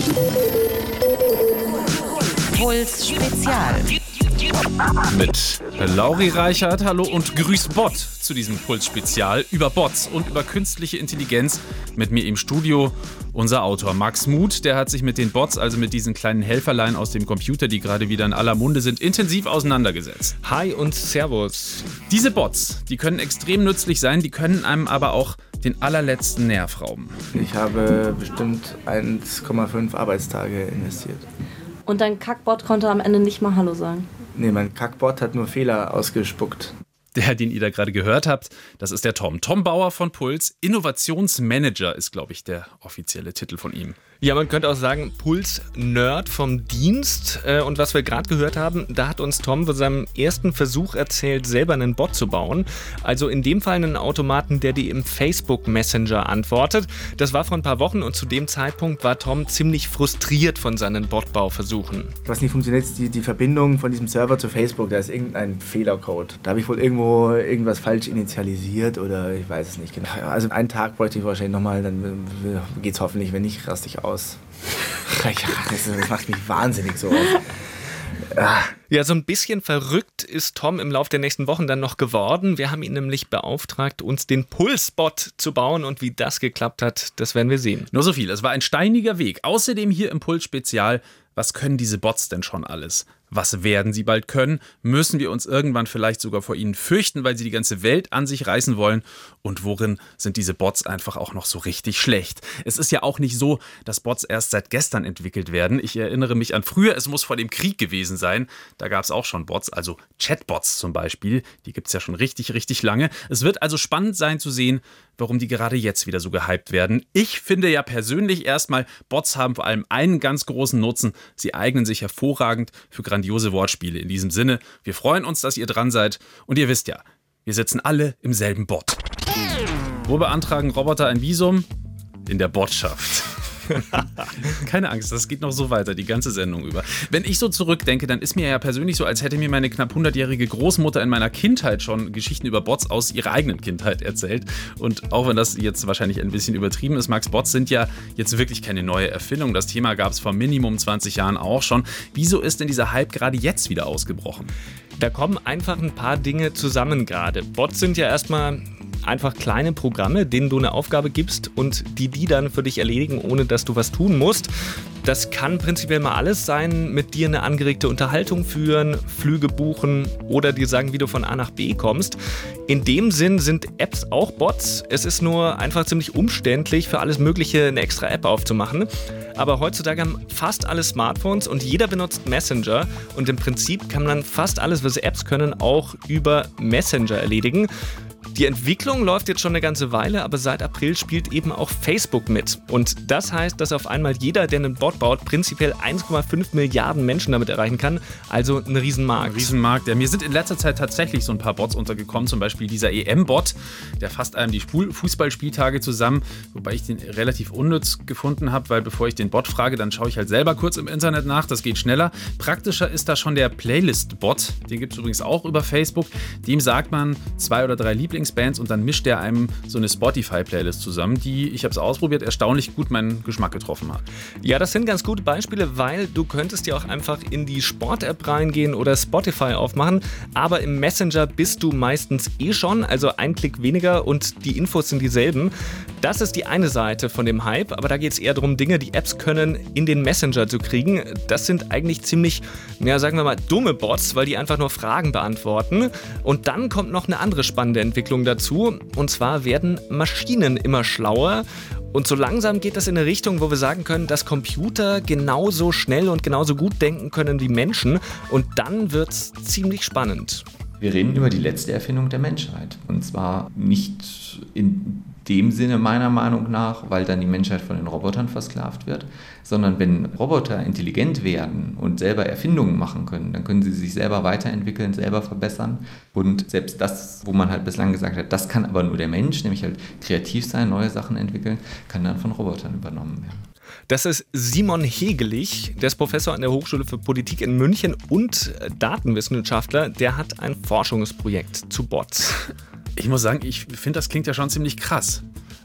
Puls Spezial. Mit Lauri Reichert, hallo und grüß Bot zu diesem Puls-Spezial über Bots und über künstliche Intelligenz. Mit mir im Studio unser Autor Max Muth, der hat sich mit den Bots, also mit diesen kleinen Helferlein aus dem Computer, die gerade wieder in aller Munde sind, intensiv auseinandergesetzt. Hi und Servus. Diese Bots, die können extrem nützlich sein, die können einem aber auch den allerletzten Nerv rauben. Ich habe bestimmt 1,5 Arbeitstage investiert. Und dein Kackbot konnte am Ende nicht mal Hallo sagen. Nee, mein Kackbot hat nur Fehler ausgespuckt. Der, den ihr da gerade gehört habt, das ist der Tom. Tom Bauer von Puls. Innovationsmanager ist, glaube ich, der offizielle Titel von ihm. Ja, man könnte auch sagen, Puls-Nerd vom Dienst. Und was wir gerade gehört haben, da hat uns Tom von seinem ersten Versuch erzählt, selber einen Bot zu bauen. Also in dem Fall einen Automaten, der dir im Facebook Messenger antwortet. Das war vor ein paar Wochen und zu dem Zeitpunkt war Tom ziemlich frustriert von seinen Botbauversuchen. Was nicht funktioniert, ist die Verbindung von diesem Server zu Facebook. Da ist irgendein Fehlercode. Da habe ich wohl irgendwo irgendwas falsch initialisiert oder ich weiß es nicht genau. Also einen Tag bräuchte ich wahrscheinlich nochmal, dann geht's hoffentlich, wenn nicht, raste ich aus. Ja, das macht mich wahnsinnig so aus. Ja, so ein bisschen verrückt ist Tom im Laufe der nächsten Wochen dann noch geworden. Wir haben ihn nämlich beauftragt, uns den Puls-Bot zu bauen und wie das geklappt hat, das werden wir sehen. Nur so viel, es war ein steiniger Weg. Außerdem hier im Puls-Spezial, was können diese Bots denn schon alles? Was werden sie bald können? Müssen wir uns irgendwann vielleicht sogar vor ihnen fürchten, weil sie die ganze Welt an sich reißen wollen? Und worin sind diese Bots einfach auch noch so richtig schlecht? Es ist ja auch nicht so, dass Bots erst seit gestern entwickelt werden. Ich erinnere mich an früher, es muss vor dem Krieg gewesen sein. Da gab es auch schon Bots, also Chatbots zum Beispiel. Die gibt es ja schon richtig, richtig lange. Es wird also spannend sein zu sehen, warum die gerade jetzt wieder so gehypt werden. Ich finde ja persönlich erstmal, Bots haben vor allem einen ganz großen Nutzen. Sie eignen sich hervorragend für grandiose Wortspiele. In diesem Sinne, wir freuen uns, dass ihr dran seid. Und ihr wisst ja, wir sitzen alle im selben Bot. Wo beantragen Roboter ein Visum? In der Botschaft. Keine Angst, das geht noch so weiter, die ganze Sendung über. Wenn ich so zurückdenke, dann ist mir ja persönlich so, als hätte mir meine knapp 100-jährige Großmutter in meiner Kindheit schon Geschichten über Bots aus ihrer eigenen Kindheit erzählt. Und auch wenn das jetzt wahrscheinlich ein bisschen übertrieben ist, Max, Bots sind ja jetzt wirklich keine neue Erfindung. Das Thema gab es vor Minimum 20 Jahren auch schon. Wieso ist denn dieser Hype gerade jetzt wieder ausgebrochen? Da kommen einfach ein paar Dinge zusammen gerade. Bots sind ja erstmal einfach kleine Programme, denen du eine Aufgabe gibst und die dann für dich erledigen, ohne dass du was tun musst. Das kann prinzipiell mal alles sein, mit dir eine angeregte Unterhaltung führen, Flüge buchen oder dir sagen, wie du von A nach B kommst. In dem Sinn sind Apps auch Bots. Es ist nur einfach ziemlich umständlich, für alles Mögliche eine extra App aufzumachen. Aber heutzutage haben fast alle Smartphones und jeder benutzt Messenger. Und im Prinzip kann man fast alles, was Apps können, auch über Messenger erledigen. Die Entwicklung läuft jetzt schon eine ganze Weile, aber seit April spielt eben auch Facebook mit. Und das heißt, dass auf einmal jeder, der einen Bot baut, prinzipiell 1,5 Milliarden Menschen damit erreichen kann. Also ein Riesenmarkt. Ein Riesenmarkt. Ja, mir sind in letzter Zeit tatsächlich so ein paar Bots untergekommen. Zum Beispiel dieser EM-Bot, der fasst einem die Fußballspieltage zusammen. Wobei ich den relativ unnütz gefunden habe, weil bevor ich den Bot frage, dann schaue ich halt selber kurz im Internet nach. Das geht schneller. Praktischer ist da schon der Playlist-Bot. Den gibt es übrigens auch über Facebook. Dem sagt man 2 oder 3 Lieblingsbands und dann mischt der einem so eine Spotify-Playlist zusammen, die, ich habe es ausprobiert, erstaunlich gut meinen Geschmack getroffen hat. Ja, das sind ganz gute Beispiele, weil du könntest ja auch einfach in die Sport-App reingehen oder Spotify aufmachen, aber im Messenger bist du meistens schon, also ein Klick weniger und die Infos sind dieselben. Das ist die eine Seite von dem Hype, aber da geht es eher darum, Dinge, die Apps können, in den Messenger zu kriegen. Das sind eigentlich ziemlich, sagen wir mal, dumme Bots, weil die einfach nur Fragen beantworten. Und dann kommt noch eine andere spannende Entwicklung dazu, und zwar werden Maschinen immer schlauer. Und so langsam geht das in eine Richtung, wo wir sagen können, dass Computer genauso schnell und genauso gut denken können wie Menschen. Und dann wird es ziemlich spannend. Wir reden über die letzte Erfindung der Menschheit. Und zwar nicht in dem Sinne meiner Meinung nach, weil dann die Menschheit von den Robotern versklavt wird, sondern wenn Roboter intelligent werden und selber Erfindungen machen können, dann können sie sich selber weiterentwickeln, selber verbessern. Und selbst das, wo man halt bislang gesagt hat, das kann aber nur der Mensch, nämlich halt kreativ sein, neue Sachen entwickeln, kann dann von Robotern übernommen werden. Das ist Simon Hegelich, der ist Professor an der Hochschule für Politik in München und Datenwissenschaftler. Der hat ein Forschungsprojekt zu Bots. Ich muss sagen, ich finde, das klingt ja schon ziemlich krass.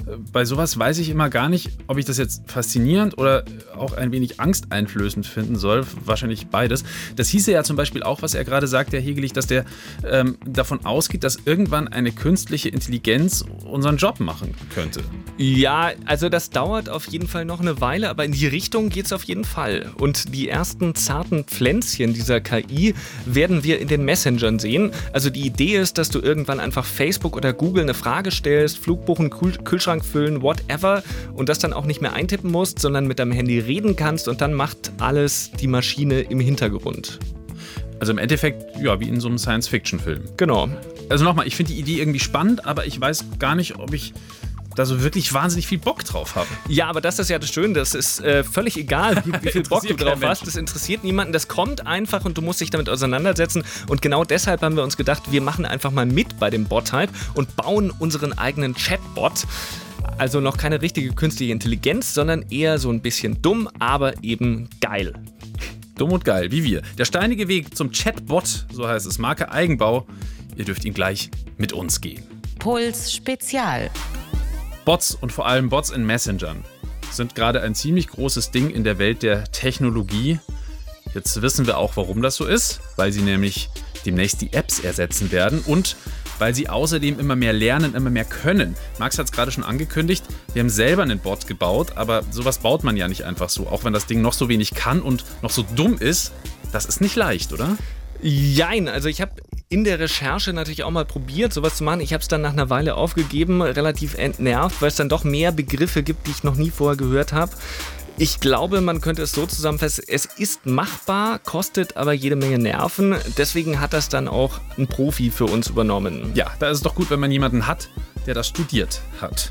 bei sowas weiß ich immer gar nicht, ob ich das jetzt faszinierend oder auch ein wenig angsteinflößend finden soll. Wahrscheinlich beides. Das hieße ja zum Beispiel auch, was er gerade sagt, Herr Hegelich, dass der davon ausgeht, dass irgendwann eine künstliche Intelligenz unseren Job machen könnte. Ja, also das dauert auf jeden Fall noch eine Weile, aber in die Richtung geht es auf jeden Fall. Und die ersten zarten Pflänzchen dieser KI werden wir in den Messengern sehen. Also die Idee ist, dass du irgendwann einfach Facebook oder Google eine Frage stellst, Flug buchen, Kühlschrank füllen, whatever, und das dann auch nicht mehr eintippen musst, sondern mit deinem Handy reden kannst und dann macht alles die Maschine im Hintergrund. Also im Endeffekt, ja, wie in so einem Science-Fiction-Film. Genau. Also nochmal, ich finde die Idee irgendwie spannend, aber ich weiß gar nicht, ob ich da so wirklich wahnsinnig viel Bock drauf habe. Ja, aber das ist ja das Schöne, das ist völlig egal, wie viel Bock du drauf hast, das interessiert niemanden, das kommt einfach und du musst dich damit auseinandersetzen und genau deshalb haben wir uns gedacht, wir machen einfach mal mit bei dem Bot-Hype und bauen unseren eigenen Chatbot. Also noch keine richtige künstliche Intelligenz, sondern eher so ein bisschen dumm, aber eben geil. Dumm und geil, wie wir. Der steinige Weg zum Chatbot, so heißt es, Marke Eigenbau. Ihr dürft ihn gleich mit uns gehen. Puls Spezial. Bots und vor allem Bots in Messengern sind gerade ein ziemlich großes Ding in der Welt der Technologie. Jetzt wissen wir auch, warum das so ist, weil sie nämlich demnächst die Apps ersetzen werden und weil sie außerdem immer mehr lernen, immer mehr können. Max hat es gerade schon angekündigt, wir haben selber einen Bot gebaut, aber sowas baut man ja nicht einfach so. Auch wenn das Ding noch so wenig kann und noch so dumm ist, das ist nicht leicht, oder? Jein, also ich habe in der Recherche natürlich auch mal probiert, sowas zu machen. Ich habe es dann nach einer Weile aufgegeben, relativ entnervt, weil es dann doch mehr Begriffe gibt, die ich noch nie vorher gehört habe. Ich glaube, man könnte es so zusammenfassen, es ist machbar, kostet aber jede Menge Nerven. Deswegen hat das dann auch ein Profi für uns übernommen. Ja, da ist es doch gut, wenn man jemanden hat, der das studiert hat.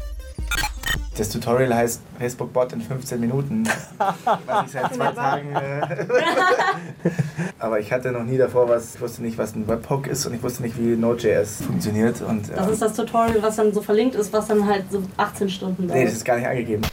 Das Tutorial heißt Facebook-Bot in 15 Minuten. Was ich seit 2 Tagen... Aber ich hatte noch nie davor was... Ich wusste nicht, was ein Webhook ist und ich wusste nicht, wie Node.js funktioniert. Und, Das ist das Tutorial, was dann so verlinkt ist, was dann halt so 18 Stunden dauert. Nee, das ist gar nicht angegeben.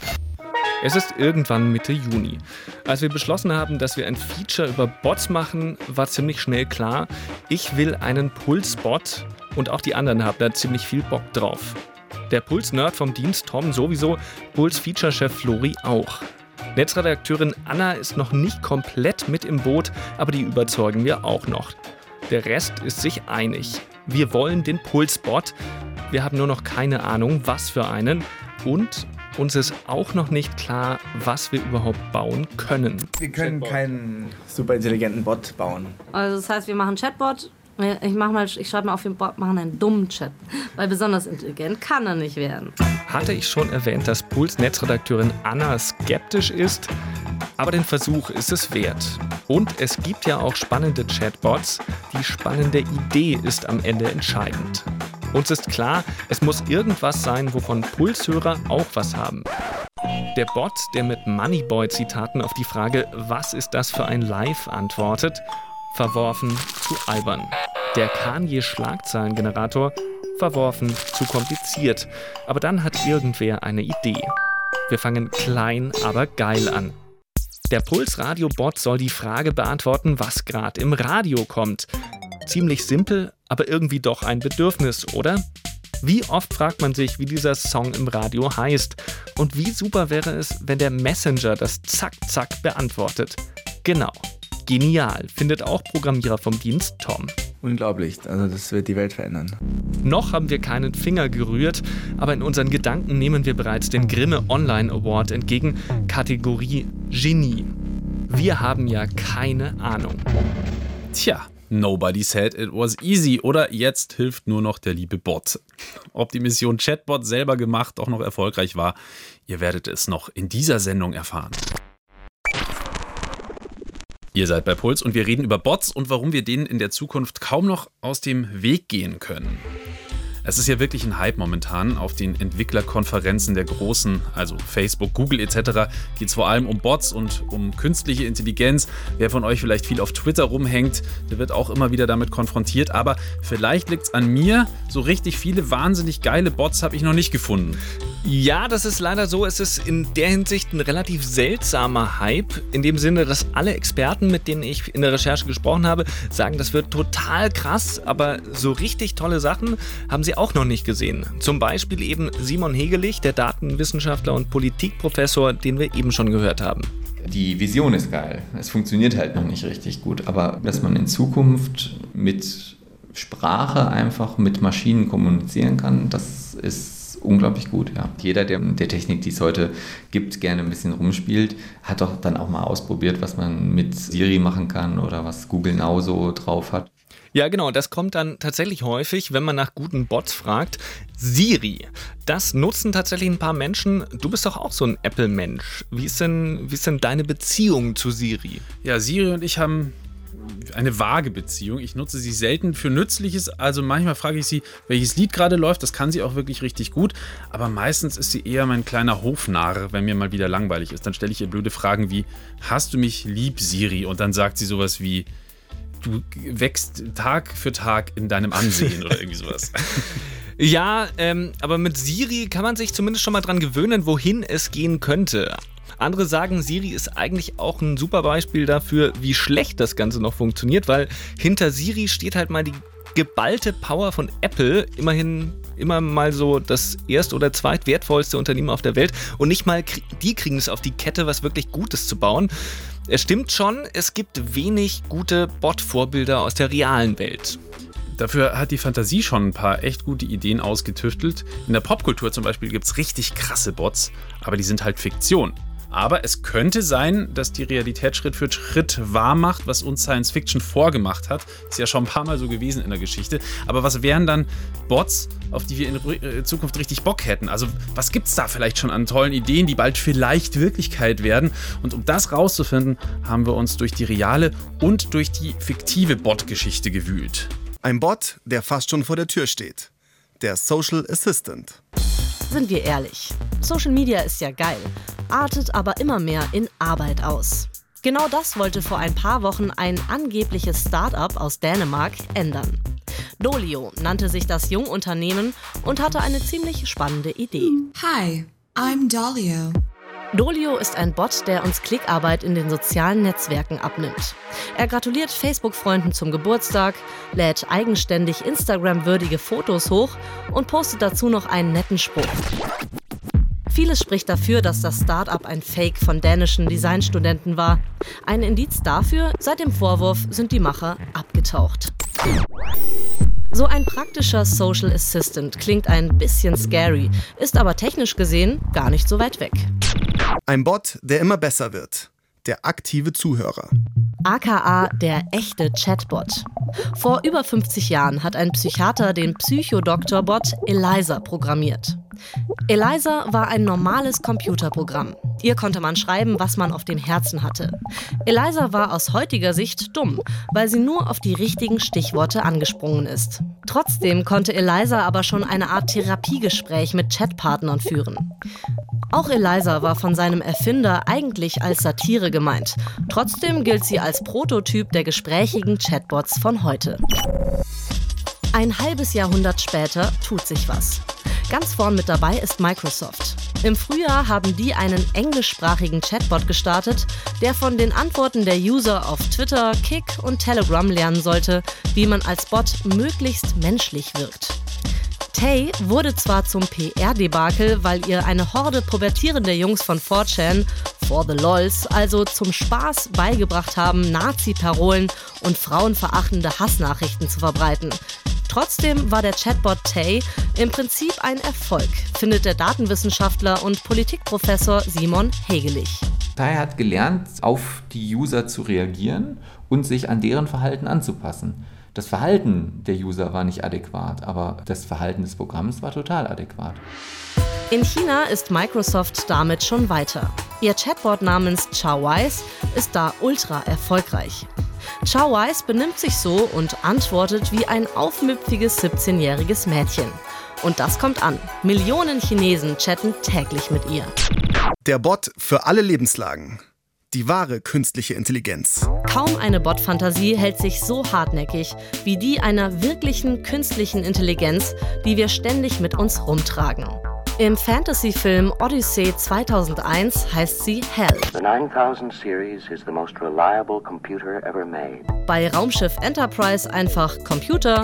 Es ist irgendwann Mitte Juni. Als wir beschlossen haben, dass wir ein Feature über Bots machen, war ziemlich schnell klar, ich will einen Puls-Bot und auch die anderen haben da ziemlich viel Bock drauf. Der Puls-Nerd vom Dienst, Tom sowieso, Puls-Feature-Chef Flori auch. Netzredakteurin Anna ist noch nicht komplett mit im Boot, aber die überzeugen wir auch noch. Der Rest ist sich einig. Wir wollen den Puls-Bot. Wir haben nur noch keine Ahnung, was für einen. Und uns ist auch noch nicht klar, was wir überhaupt bauen können. Wir können keinen super intelligenten Bot bauen. Also das heißt, wir machen Chatbot. Ich schreibe mal auf den Bot, machen einen dummen Chat. Weil besonders intelligent kann er nicht werden. Hatte ich schon erwähnt, dass Puls-Netzredakteurin Anna skeptisch ist, aber den Versuch ist es wert. Und es gibt ja auch spannende Chatbots. Die spannende Idee ist am Ende entscheidend. Uns ist klar, es muss irgendwas sein, wovon Pulshörer auch was haben. Der Bot, der mit Moneyboy-Zitaten auf die Frage, was ist das für ein Live, antwortet, verworfen, zu albern. Der Kanye-Schlagzeilengenerator, verworfen, zu kompliziert. Aber dann hat irgendwer eine Idee. Wir fangen klein, aber geil an. Der Puls-Radio-Bot soll die Frage beantworten, was gerade im Radio kommt. Ziemlich simpel, aber irgendwie doch ein Bedürfnis, oder? Wie oft fragt man sich, wie dieser Song im Radio heißt? Und wie super wäre es, wenn der Messenger das Zack-Zack beantwortet? Genau. Genial, findet auch Programmierer vom Dienst Tom. Unglaublich, also das wird die Welt verändern. Noch haben wir keinen Finger gerührt, aber in unseren Gedanken nehmen wir bereits den Grimme Online Award entgegen, Kategorie Genie. Wir haben ja keine Ahnung. Tja, nobody said it was easy oder jetzt hilft nur noch der liebe Bot. Ob die Mission Chatbot selber gemacht auch noch erfolgreich war, ihr werdet es noch in dieser Sendung erfahren. Ihr seid bei Puls und wir reden über Bots und warum wir denen in der Zukunft kaum noch aus dem Weg gehen können. Es ist ja wirklich ein Hype momentan. Auf den Entwicklerkonferenzen der Großen, also Facebook, Google etc., geht es vor allem um Bots und um künstliche Intelligenz. Wer von euch vielleicht viel auf Twitter rumhängt, der wird auch immer wieder damit konfrontiert. Aber vielleicht liegt es an mir, so richtig viele wahnsinnig geile Bots habe ich noch nicht gefunden. Ja, das ist leider so. Es ist in der Hinsicht ein relativ seltsamer Hype. In dem Sinne, dass alle Experten, mit denen ich in der Recherche gesprochen habe, sagen, das wird total krass, aber so richtig tolle Sachen haben sie auch noch nicht gesehen. Zum Beispiel eben Simon Hegelich, der Datenwissenschaftler und Politikprofessor, den wir eben schon gehört haben. Die Vision ist geil. Es funktioniert halt noch nicht richtig gut. Aber dass man in Zukunft mit Sprache einfach mit Maschinen kommunizieren kann, das ist unglaublich gut. Ja. Jeder, der mit der Technik, die es heute gibt, gerne ein bisschen rumspielt, hat doch dann auch mal ausprobiert, was man mit Siri machen kann oder was Google Now so drauf hat. Ja, genau, das kommt dann tatsächlich häufig, wenn man nach guten Bots fragt. Siri, das nutzen tatsächlich ein paar Menschen. Du bist doch auch so ein Apple-Mensch. Wie ist denn deine Beziehung zu Siri? Ja, Siri und ich haben eine vage Beziehung. Ich nutze sie selten für Nützliches. Also manchmal frage ich sie, welches Lied gerade läuft. Das kann sie auch wirklich richtig gut. Aber meistens ist sie eher mein kleiner Hofnarr, wenn mir mal wieder langweilig ist. Dann stelle ich ihr blöde Fragen wie, hast du mich lieb, Siri? Und dann sagt sie sowas wie, du wächst Tag für Tag in deinem Ansehen oder irgendwie sowas. Ja, aber mit Siri kann man sich zumindest schon mal dran gewöhnen, wohin es gehen könnte. Andere sagen, Siri ist eigentlich auch ein super Beispiel dafür, wie schlecht das Ganze noch funktioniert, weil hinter Siri steht halt mal die geballte Power von Apple, immerhin immer mal so das erst- oder zweitwertvollste Unternehmen auf der Welt, und nicht mal die kriegen es auf die Kette, was wirklich Gutes zu bauen. Es stimmt schon, es gibt wenig gute Bot-Vorbilder aus der realen Welt. Dafür hat die Fantasie schon ein paar echt gute Ideen ausgetüftelt. In der Popkultur zum Beispiel gibt es richtig krasse Bots, aber die sind halt Fiktion. Aber es könnte sein, dass die Realität Schritt für Schritt wahr macht, was uns Science Fiction vorgemacht hat. Ist ja schon ein paar Mal so gewesen in der Geschichte. Aber was wären dann Bots, auf die wir in Zukunft richtig Bock hätten? Also was gibt es da vielleicht schon an tollen Ideen, die bald vielleicht Wirklichkeit werden? Und um das rauszufinden, haben wir uns durch die reale und durch die fiktive Bot-Geschichte gewühlt. Ein Bot, der fast schon vor der Tür steht. Der Social Assistant. Sind wir ehrlich, Social Media ist ja geil, artet aber immer mehr in Arbeit aus. Genau das wollte vor ein paar Wochen ein angebliches Start-up aus Dänemark ändern. Dolio nannte sich das Jungunternehmen und hatte eine ziemlich spannende Idee. Hi, I'm Dolio. Dolio ist ein Bot, der uns Klickarbeit in den sozialen Netzwerken abnimmt. Er gratuliert Facebook-Freunden zum Geburtstag, lädt eigenständig Instagram-würdige Fotos hoch und postet dazu noch einen netten Spruch. Vieles spricht dafür, dass das Start-up ein Fake von dänischen Designstudenten war. Ein Indiz dafür, seit dem Vorwurf sind die Macher abgetaucht. So ein praktischer Social Assistant klingt ein bisschen scary, ist aber technisch gesehen gar nicht so weit weg. Ein Bot, der immer besser wird. Der aktive Zuhörer. aka der echte Chatbot. Vor über 50 Jahren hat ein Psychiater den Psychodoktor-Bot Eliza programmiert. Eliza war ein normales Computerprogramm. Ihr konnte man schreiben, was man auf dem Herzen hatte. Eliza war aus heutiger Sicht dumm, weil sie nur auf die richtigen Stichworte angesprungen ist. Trotzdem konnte Eliza aber schon eine Art Therapiegespräch mit Chatpartnern führen. Auch Eliza war von seinem Erfinder eigentlich als Satire gemeint. Trotzdem gilt sie als Prototyp der gesprächigen Chatbots von heute. Ein halbes Jahrhundert später tut sich was. Ganz vorn mit dabei ist Microsoft. Im Frühjahr haben die einen englischsprachigen Chatbot gestartet, der von den Antworten der User auf Twitter, Kik und Telegram lernen sollte, wie man als Bot möglichst menschlich wirkt. Tay wurde zwar zum PR-Debakel, weil ihr eine Horde pubertierender Jungs von 4chan, for the lols, also zum Spaß beigebracht haben, Nazi-Parolen und frauenverachtende Hassnachrichten zu verbreiten. Trotzdem war der Chatbot Tay im Prinzip ein Erfolg, findet der Datenwissenschaftler und Politikprofessor Simon Hegelich. Tay hat gelernt, auf die User zu reagieren und sich an deren Verhalten anzupassen. Das Verhalten der User war nicht adäquat, aber das Verhalten des Programms war total adäquat. In China ist Microsoft damit schon weiter. Ihr Chatbot namens Chaowise ist da ultra erfolgreich. Chaowise benimmt sich so und antwortet wie ein aufmüpfiges 17-jähriges Mädchen. Und das kommt an. Millionen Chinesen chatten täglich mit ihr. Der Bot für alle Lebenslagen. Die wahre künstliche Intelligenz. Kaum eine Bot-Fantasie hält sich so hartnäckig wie die einer wirklichen künstlichen Intelligenz, die wir ständig mit uns rumtragen. Im Fantasy-Film Odyssey 2001 heißt sie Hell. The 9000 series is the most reliable computer ever made. Bei Raumschiff Enterprise einfach Computer.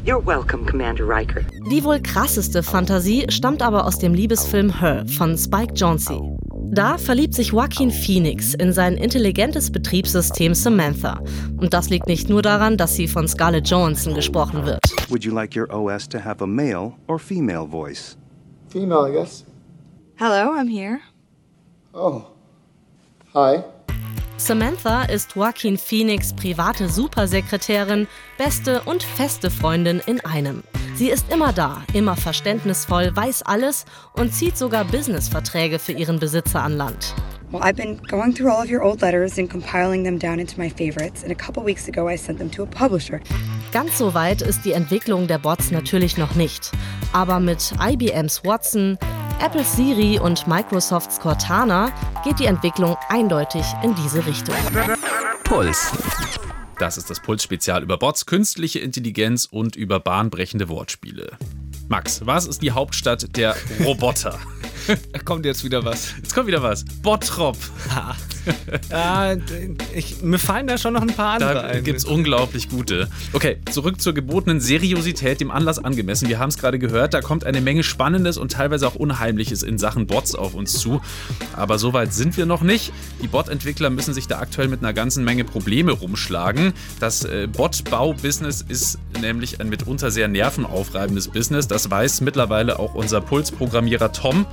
You're welcome, Commander Riker. Die wohl krasseste Fantasie stammt aber aus dem Liebesfilm Her von Spike Jonze. Da verliebt sich Joaquin Phoenix in sein intelligentes Betriebssystem Samantha. Und das liegt nicht nur daran, dass sie von Scarlett Johansson gesprochen wird. Would you like your OS to have a male or female voice? Female, I guess. Hello, I'm here. Oh. Hi. Samantha ist Joaquin Phoenix' private Supersekretärin, beste und feste Freundin in einem. Sie ist immer da, immer verständnisvoll, weiß alles und zieht sogar Businessverträge für ihren Besitzer an Land. Well, I've been going through all of your old letters and compiling them down into my favorites. And a couple weeks ago I sent them to a publisher. Ganz so weit ist die Entwicklung der Bots natürlich noch nicht. Aber mit IBMs Watson, Apples Siri und Microsofts Cortana geht die Entwicklung eindeutig in diese Richtung. Puls. Das ist das Puls-Spezial über Bots, künstliche Intelligenz und über bahnbrechende Wortspiele. Max, was ist die Hauptstadt der Roboter? Da kommt jetzt wieder was. Jetzt kommt wieder was. Bottrop. Mir fallen da schon noch ein paar andere ein. Da gibt es unglaublich gute. Okay, zurück zur gebotenen Seriosität, dem Anlass angemessen. Wir haben es gerade gehört, da kommt eine Menge Spannendes und teilweise auch Unheimliches in Sachen Bots auf uns zu. Aber so weit sind wir noch nicht. Die Bot-Entwickler müssen sich da aktuell mit einer ganzen Menge Probleme rumschlagen. Das Bot-Bau-Business ist nämlich ein mitunter sehr nervenaufreibendes Business. Das weiß mittlerweile auch unser Puls-Programmierer Tom.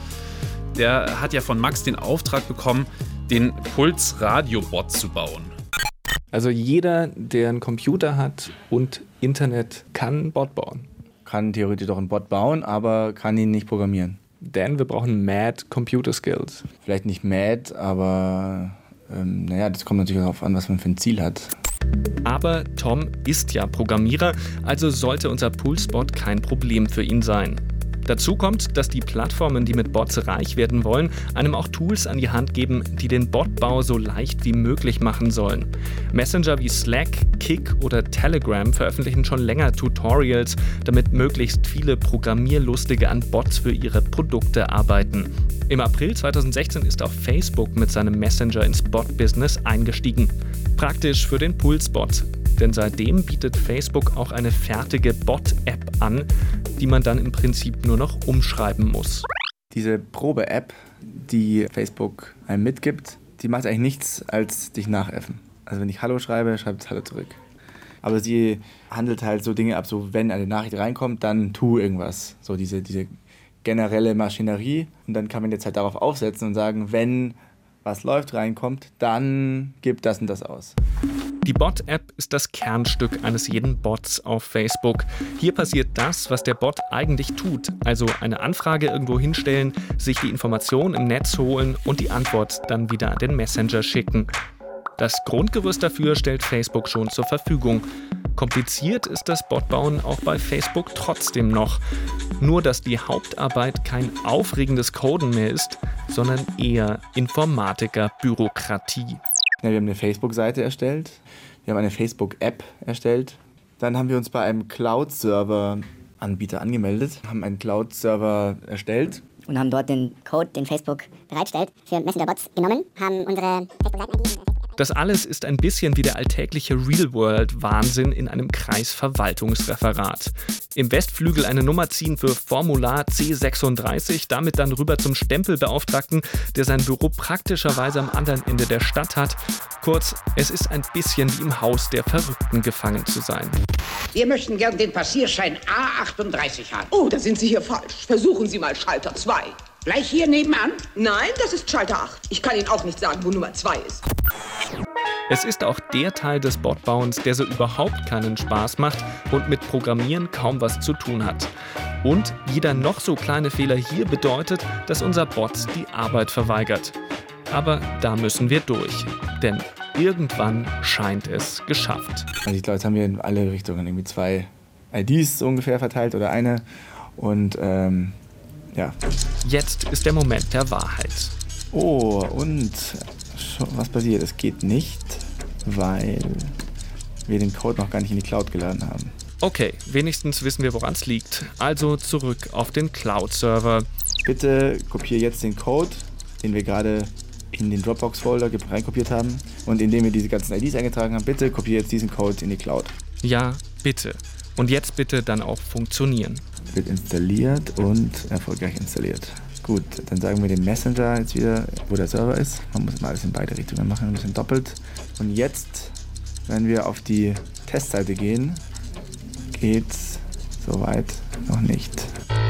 Der hat ja von Max den Auftrag bekommen, den Puls-Radio-Bot zu bauen. Also jeder, der einen Computer hat und Internet, kann einen Bot bauen. Kann theoretisch doch einen Bot bauen, aber kann ihn nicht programmieren. Denn wir brauchen Mad Computer Skills. Vielleicht nicht mad, aber das kommt natürlich darauf an, was man für ein Ziel hat. Aber Tom ist ja Programmierer, also sollte unser Pulsbot kein Problem für ihn sein. Dazu kommt, dass die Plattformen, die mit Bots reich werden wollen, einem auch Tools an die Hand geben, die den Botbau so leicht wie möglich machen sollen. Messenger wie Slack, Kik oder Telegram veröffentlichen schon länger Tutorials, damit möglichst viele Programmierlustige an Bots für ihre Produkte arbeiten. Im April 2016 ist auch Facebook mit seinem Messenger ins Bot-Business eingestiegen. Praktisch für den Pulsbot. Denn seitdem bietet Facebook auch eine fertige Bot-App an, die man dann im Prinzip nur noch umschreiben muss. Diese Probe-App, die Facebook einem mitgibt, die macht eigentlich nichts als dich nachäffen. Also wenn ich Hallo schreibe, schreibt es Hallo zurück. Aber sie handelt halt so Dinge ab, so wenn eine Nachricht reinkommt, dann tu irgendwas. So diese generelle Maschinerie. Und dann kann man jetzt halt darauf aufsetzen und sagen, wenn was läuft, reinkommt, dann gib das und das aus. Die Bot-App ist das Kernstück eines jeden Bots auf Facebook. Hier passiert das, was der Bot eigentlich tut, also eine Anfrage irgendwo hinstellen, sich die Information im Netz holen und die Antwort dann wieder an den Messenger schicken. Das Grundgerüst dafür stellt Facebook schon zur Verfügung. Kompliziert ist das Botbauen auch bei Facebook trotzdem noch. Nur, dass die Hauptarbeit kein aufregendes Coden mehr ist, sondern eher Informatiker-Bürokratie. Ja, wir haben eine Facebook-Seite erstellt, wir haben eine Facebook-App erstellt. Dann haben wir uns bei einem Cloud-Server-Anbieter angemeldet, haben einen Cloud-Server erstellt. Und haben dort den Code, den Facebook bereitstellt, für Messenger-Bots genommen, haben unsere Facebook-Seiten. Das alles ist ein bisschen wie der alltägliche Real-World-Wahnsinn in einem Kreisverwaltungsreferat. Im Westflügel eine Nummer ziehen für Formular C36, damit dann rüber zum Stempelbeauftragten, der sein Büro praktischerweise am anderen Ende der Stadt hat. Kurz, es ist ein bisschen wie im Haus der Verrückten gefangen zu sein. Wir möchten gern den Passierschein A38 haben. Oh, da sind Sie hier falsch. Versuchen Sie mal Schalter 2. Gleich hier nebenan? Nein, das ist Schalter 8. Ich kann Ihnen auch nicht sagen, wo Nummer 2 ist. Es ist auch der Teil des Botbauens, der so überhaupt keinen Spaß macht und mit Programmieren kaum was zu tun hat. Und jeder noch so kleine Fehler hier bedeutet, dass unser Bot die Arbeit verweigert. Aber da müssen wir durch, denn irgendwann scheint es geschafft. Also ich glaube, jetzt haben wir in alle Richtungen irgendwie 2 IDs so ungefähr verteilt oder eine. Und ja. Jetzt ist der Moment der Wahrheit. Oh, und was passiert? Es geht nicht, weil wir den Code noch gar nicht in die Cloud geladen haben. Okay, wenigstens wissen wir, woran es liegt. Also zurück auf den Cloud-Server. Bitte kopiere jetzt den Code, den wir gerade in den Dropbox-Folder reinkopiert haben. Und indem wir diese ganzen IDs eingetragen haben, bitte kopiere jetzt diesen Code in die Cloud. Ja, bitte. Und jetzt bitte dann auch funktionieren. Wird installiert und erfolgreich installiert. Gut, dann sagen wir dem Messenger jetzt wieder, wo der Server ist. Man muss mal alles in beide Richtungen machen, ein bisschen doppelt. Und jetzt, wenn wir auf die Testseite gehen, geht's soweit noch nicht.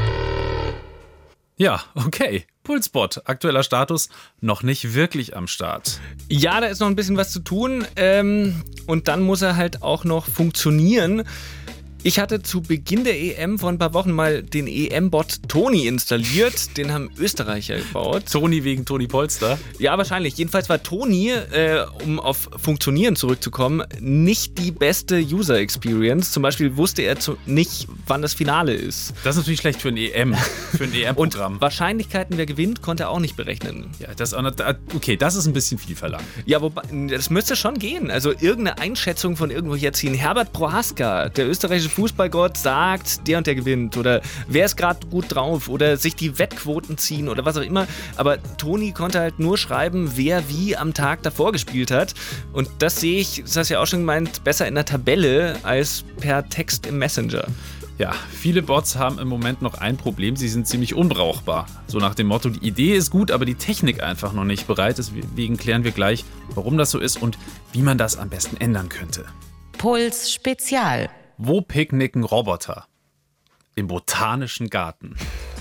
Ja, okay. Pulsbot, aktueller Status, noch nicht wirklich am Start. Ja, da ist noch ein bisschen was zu tun und dann muss er halt auch noch funktionieren. Ich hatte zu Beginn der EM vor ein paar Wochen mal den EM-Bot Toni installiert. Den haben Österreicher gebaut. Toni wegen Toni Polster? Ja, wahrscheinlich. Jedenfalls war Toni, um auf Funktionieren zurückzukommen, nicht die beste User-Experience. Zum Beispiel wusste er nicht, wann das Finale ist. Das ist natürlich schlecht für ein EM-Programm. Und Wahrscheinlichkeiten, wer gewinnt, konnte er auch nicht berechnen. Ja, das ist ein bisschen viel verlangt. Ja, wobei, das müsste schon gehen. Also irgendeine Einschätzung von irgendwo hier ziehen. Herbert Prohaska, der österreichische Fußballgott, sagt, der und der gewinnt oder wer ist gerade gut drauf oder sich die Wettquoten ziehen oder was auch immer. Aber Toni konnte halt nur schreiben, wer wie am Tag davor gespielt hat. Und das sehe ich, das hast du ja auch schon gemeint, besser in der Tabelle als per Text im Messenger. Ja, viele Bots haben im Moment noch ein Problem, sie sind ziemlich unbrauchbar. So nach dem Motto, die Idee ist gut, aber die Technik einfach noch nicht bereit. Deswegen klären wir gleich, warum das so ist und wie man das am besten ändern könnte. Puls Spezial. Wo picknicken Roboter? Im Botanischen Garten.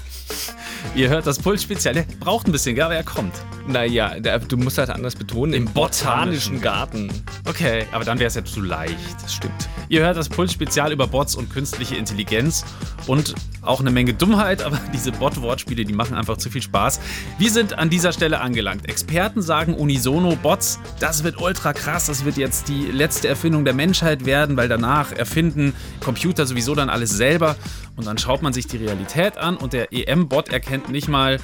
Ihr hört das Puls Spezial. Der braucht ein bisschen, aber er kommt. Naja, du musst halt anders betonen. Im Botanischen Garten. Okay, aber dann wäre es ja zu leicht. Das stimmt. Ihr hört das Puls Spezial über Bots und künstliche Intelligenz und auch eine Menge Dummheit, aber diese Bot-Wortspiele, die machen einfach zu viel Spaß. Wir sind an dieser Stelle angelangt. Experten sagen unisono, Bots, das wird ultra krass, das wird jetzt die letzte Erfindung der Menschheit werden, weil danach erfinden Computer sowieso dann alles selber. Und dann schaut man sich die Realität an und der EM-Bot erkennt nicht mal,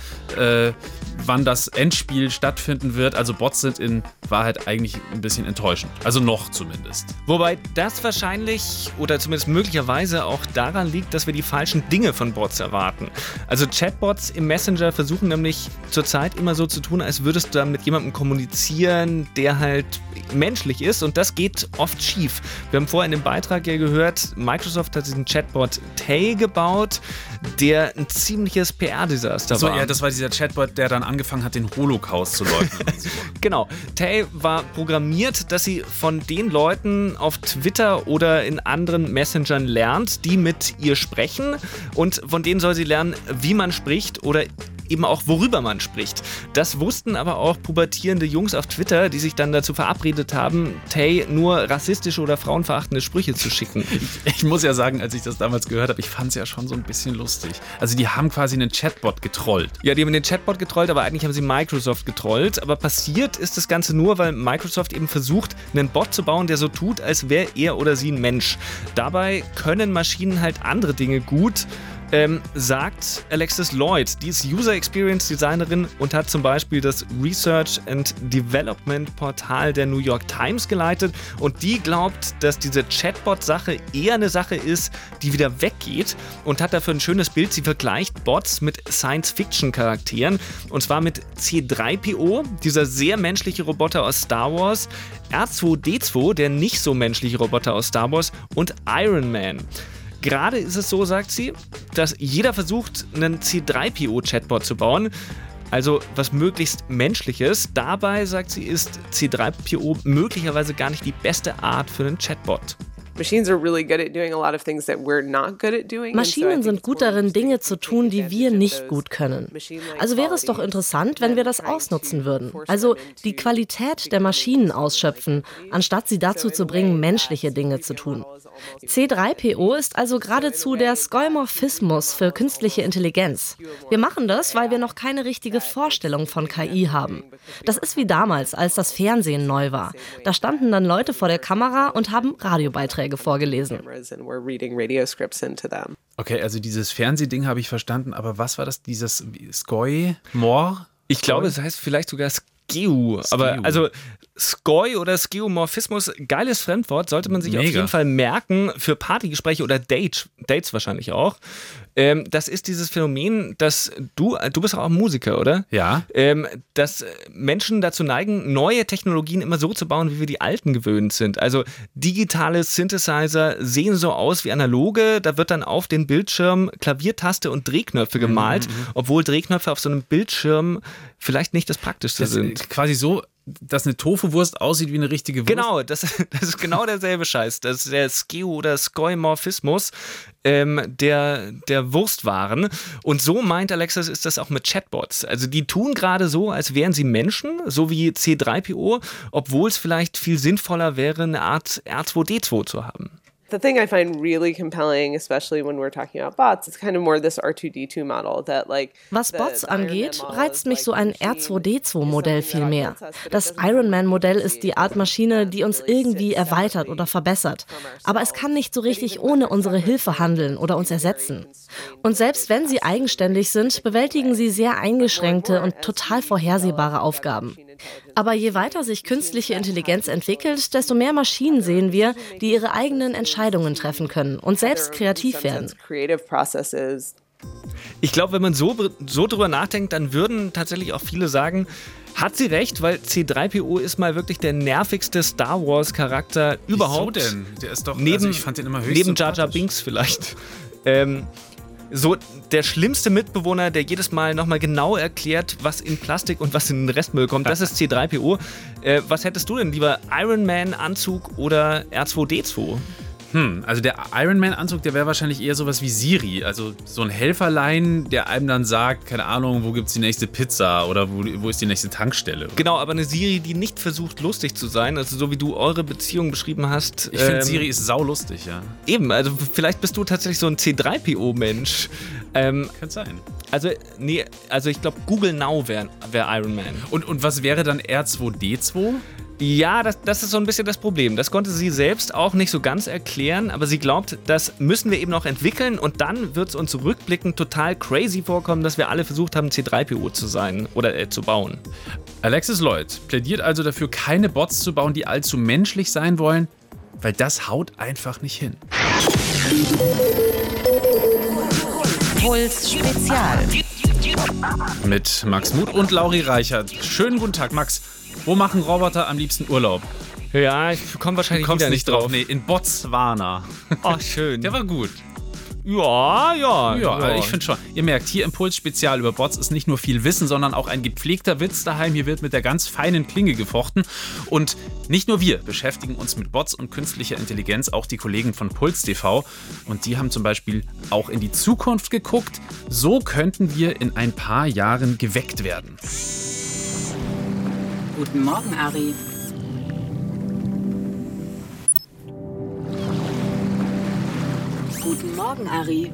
wann das Endspiel stattfinden wird. Also Bots sind in Wahrheit eigentlich ein bisschen enttäuschend. Also noch zumindest. Wobei das wahrscheinlich oder zumindest möglicherweise auch daran liegt, dass wir die falschen Dinge von Bots erwarten. Also Chatbots im Messenger versuchen nämlich zurzeit immer so zu tun, als würdest du da mit jemandem kommunizieren, der halt menschlich ist und das geht oft schief. Wir haben vorher in dem Beitrag ja gehört, Microsoft hat diesen Chatbot Tay gebaut, der ein ziemliches PR-Desaster war. Ja, das war dieser Chatbot, der dann angefangen hat, den Holocaust zu leugnen. Genau. Tay war programmiert, dass sie von den Leuten auf Twitter oder in anderen Messengern lernt, die mit ihr sprechen und von denen soll sie lernen, wie man spricht oder eben auch, worüber man spricht. Das wussten aber auch pubertierende Jungs auf Twitter, die sich dann dazu verabredet haben, Tay nur rassistische oder frauenverachtende Sprüche zu schicken. Ich muss ja sagen, als ich das damals gehört habe, ich fand es ja schon so ein bisschen lustig. Also die haben quasi einen Chatbot getrollt. Ja, die haben den Chatbot getrollt, aber eigentlich haben sie Microsoft getrollt. Aber passiert ist das Ganze nur, weil Microsoft eben versucht, einen Bot zu bauen, der so tut, als wäre er oder sie ein Mensch. Dabei können Maschinen halt andere Dinge gut, sagt Alexis Lloyd. Die ist User Experience Designerin und hat zum Beispiel das Research and Development Portal der New York Times geleitet und die glaubt, dass diese Chatbot-Sache eher eine Sache ist, die wieder weggeht und hat dafür ein schönes Bild. Sie vergleicht Bots mit Science-Fiction-Charakteren und zwar mit C-3PO, dieser sehr menschliche Roboter aus Star Wars, R2-D2, der nicht so menschliche Roboter aus Star Wars und Iron Man. Gerade ist es so, sagt sie, dass jeder versucht, einen C-3PO-Chatbot zu bauen, also was möglichst Menschliches. Dabei, sagt sie, ist C-3PO möglicherweise gar nicht die beste Art für einen Chatbot. Maschinen sind gut darin, Dinge zu tun, die wir nicht gut können. Also wäre es doch interessant, wenn wir das ausnutzen würden. Also die Qualität der Maschinen ausschöpfen, anstatt sie dazu zu bringen, menschliche Dinge zu tun. C-3PO ist also geradezu der Skeuomorphismus für künstliche Intelligenz. Wir machen das, weil wir noch keine richtige Vorstellung von KI haben. Das ist wie damals, als das Fernsehen neu war. Da standen dann Leute vor der Kamera und haben Radiobeiträge vorgelesen. Okay, also dieses Fernsehding habe ich verstanden, aber was war das, dieses Skeuomorph? Ich glaube, es heißt vielleicht sogar Skeu. Aber also Skeu oder Skeuomorphismus, geiles Fremdwort, sollte man sich auf jeden Fall merken für Partygespräche oder Dates wahrscheinlich auch. Das ist dieses Phänomen, dass du bist auch Musiker, oder? Ja. Dass Menschen dazu neigen, neue Technologien immer so zu bauen, wie wir die alten gewöhnt sind. Also digitale Synthesizer sehen so aus wie analoge, da wird dann auf den Bildschirm Klaviertaste und Drehknöpfe gemalt, obwohl Drehknöpfe auf so einem Bildschirm vielleicht nicht das Praktischste sind. Quasi so, dass eine Tofu-Wurst aussieht wie eine richtige Wurst. Genau, das ist genau derselbe Scheiß. Das ist der Skeu- oder Skoimorphismus der Wurstwaren. Und so meint Alexis, ist das auch mit Chatbots. Also die tun gerade so, als wären sie Menschen, so wie C3PO, obwohl es vielleicht viel sinnvoller wäre, eine Art R2D2 zu haben. The thing I find really compelling, especially when we're talking about bots, is kind of more this R2D2 model that like. Was Bots angeht, reizt mich so ein R2D2-Modell viel mehr. Das Iron Man-Modell ist die Art Maschine, die uns irgendwie erweitert oder verbessert. Aber es kann nicht so richtig ohne unsere Hilfe handeln oder uns ersetzen. Und selbst wenn sie eigenständig sind, bewältigen sie sehr eingeschränkte und total vorhersehbare Aufgaben. Aber je weiter sich künstliche Intelligenz entwickelt, desto mehr Maschinen sehen wir, die ihre eigenen Entscheidungen treffen können und selbst kreativ werden. Ich glaube, wenn man so drüber nachdenkt, dann würden tatsächlich auch viele sagen, hat sie recht, weil C3PO ist mal wirklich der nervigste Star Wars-Charakter überhaupt. Wieso denn? Der ist doch, ich fand den immer höchst neben Jar Jar Binks vielleicht. So der schlimmste Mitbewohner, der jedes Mal nochmal genau erklärt, was in Plastik und was in den Restmüll kommt, das ist C3PO. Was hättest du denn lieber, Iron Man Anzug oder R2D2? Also der Iron Man Anzug, der wäre wahrscheinlich eher sowas wie Siri, also so ein Helferlein, der einem dann sagt, keine Ahnung, wo gibt's die nächste Pizza oder wo ist die nächste Tankstelle. Genau, aber eine Siri, die nicht versucht, lustig zu sein, also so wie du eure Beziehung beschrieben hast. Ich finde, Siri ist saulustig, ja. Eben, also vielleicht bist du tatsächlich so ein C3PO-Mensch. Könnte sein. Also ich glaube, Google Now wäre Iron Man. Und was wäre dann R2D2? Ja, das ist so ein bisschen das Problem. Das konnte sie selbst auch nicht so ganz erklären, aber sie glaubt, das müssen wir eben noch entwickeln und dann wird es uns rückblickend total crazy vorkommen, dass wir alle versucht haben, C3PO zu sein oder zu bauen. Alexis Lloyd plädiert also dafür, keine Bots zu bauen, die allzu menschlich sein wollen, weil das haut einfach nicht hin. Puls Spezial. Mit Max Muth und Lauri Reichert. Schönen guten Tag, Max. Wo machen Roboter am liebsten Urlaub? Ja, ich komme wahrscheinlich wieder nicht drauf. Nee, in Botswana. Oh, schön. Der war gut. Ja, ich finde schon. Ihr merkt, hier im Puls Spezial über Bots ist nicht nur viel Wissen, sondern auch ein gepflegter Witz daheim. Hier wird mit der ganz feinen Klinge gefochten. Und nicht nur wir beschäftigen uns mit Bots und künstlicher Intelligenz, auch die Kollegen von Puls TV. Und die haben zum Beispiel auch in die Zukunft geguckt. So könnten wir in ein paar Jahren geweckt werden. Guten Morgen, Ari. Guten Morgen, Ari.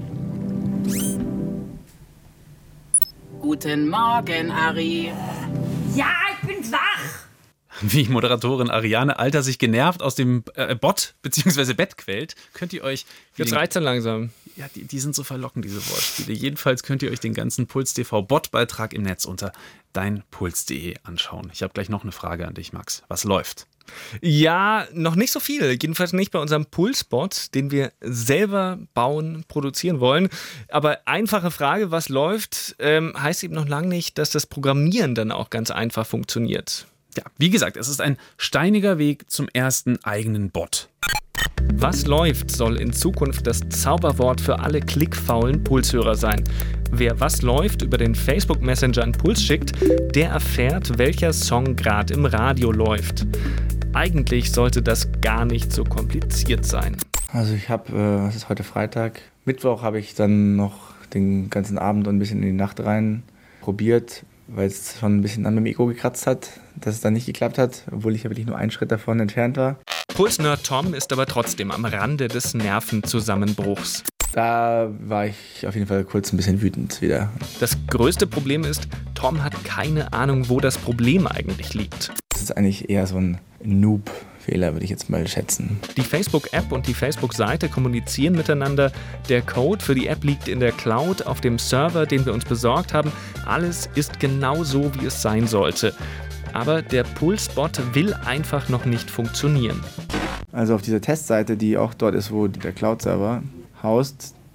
Guten Morgen, Ari. Ja, ich bin wach. Wie Moderatorin Ariane Alter sich genervt aus dem Bot bzw. Bett quält, könnt ihr euch... Jetzt reizt dann langsam. Ja, die sind so verlockend, diese Wortspiele. Jedenfalls könnt ihr euch den ganzen Puls TV Bot-Beitrag im Netz unter deinpuls.de anschauen. Ich habe gleich noch eine Frage an dich, Max. Was läuft? Ja, noch nicht so viel. Jedenfalls nicht bei unserem Pulsbot, den wir selber bauen, produzieren wollen. Aber einfache Frage, was läuft, heißt eben noch lange nicht, dass das Programmieren dann auch ganz einfach funktioniert. Ja, wie gesagt, es ist ein steiniger Weg zum ersten eigenen Bot. Was läuft soll in Zukunft das Zauberwort für alle klickfaulen Pulshörer sein. Wer was läuft über den Facebook Messenger an Puls schickt, der erfährt, welcher Song gerade im Radio läuft. Eigentlich sollte das gar nicht so kompliziert sein. Also ich habe, es ist heute Freitag, Mittwoch habe ich dann noch den ganzen Abend und ein bisschen in die Nacht rein probiert, weil es schon ein bisschen an meinem Ego gekratzt hat, dass es dann nicht geklappt hat, obwohl ich ja wirklich nur einen Schritt davon entfernt war. Puls-Nerd Tom ist aber trotzdem am Rande des Nervenzusammenbruchs. Da war ich auf jeden Fall kurz ein bisschen wütend wieder. Das größte Problem ist, Tom hat keine Ahnung, wo das Problem eigentlich liegt. Das ist eigentlich eher so ein Noob-Fehler, würde ich jetzt mal schätzen. Die Facebook-App und die Facebook-Seite kommunizieren miteinander. Der Code für die App liegt in der Cloud auf dem Server, den wir uns besorgt haben. Alles ist genau so, wie es sein sollte. Aber der Pulsbot will einfach noch nicht funktionieren. Also auf dieser Testseite, die auch dort ist, wo der Cloud-Server haust,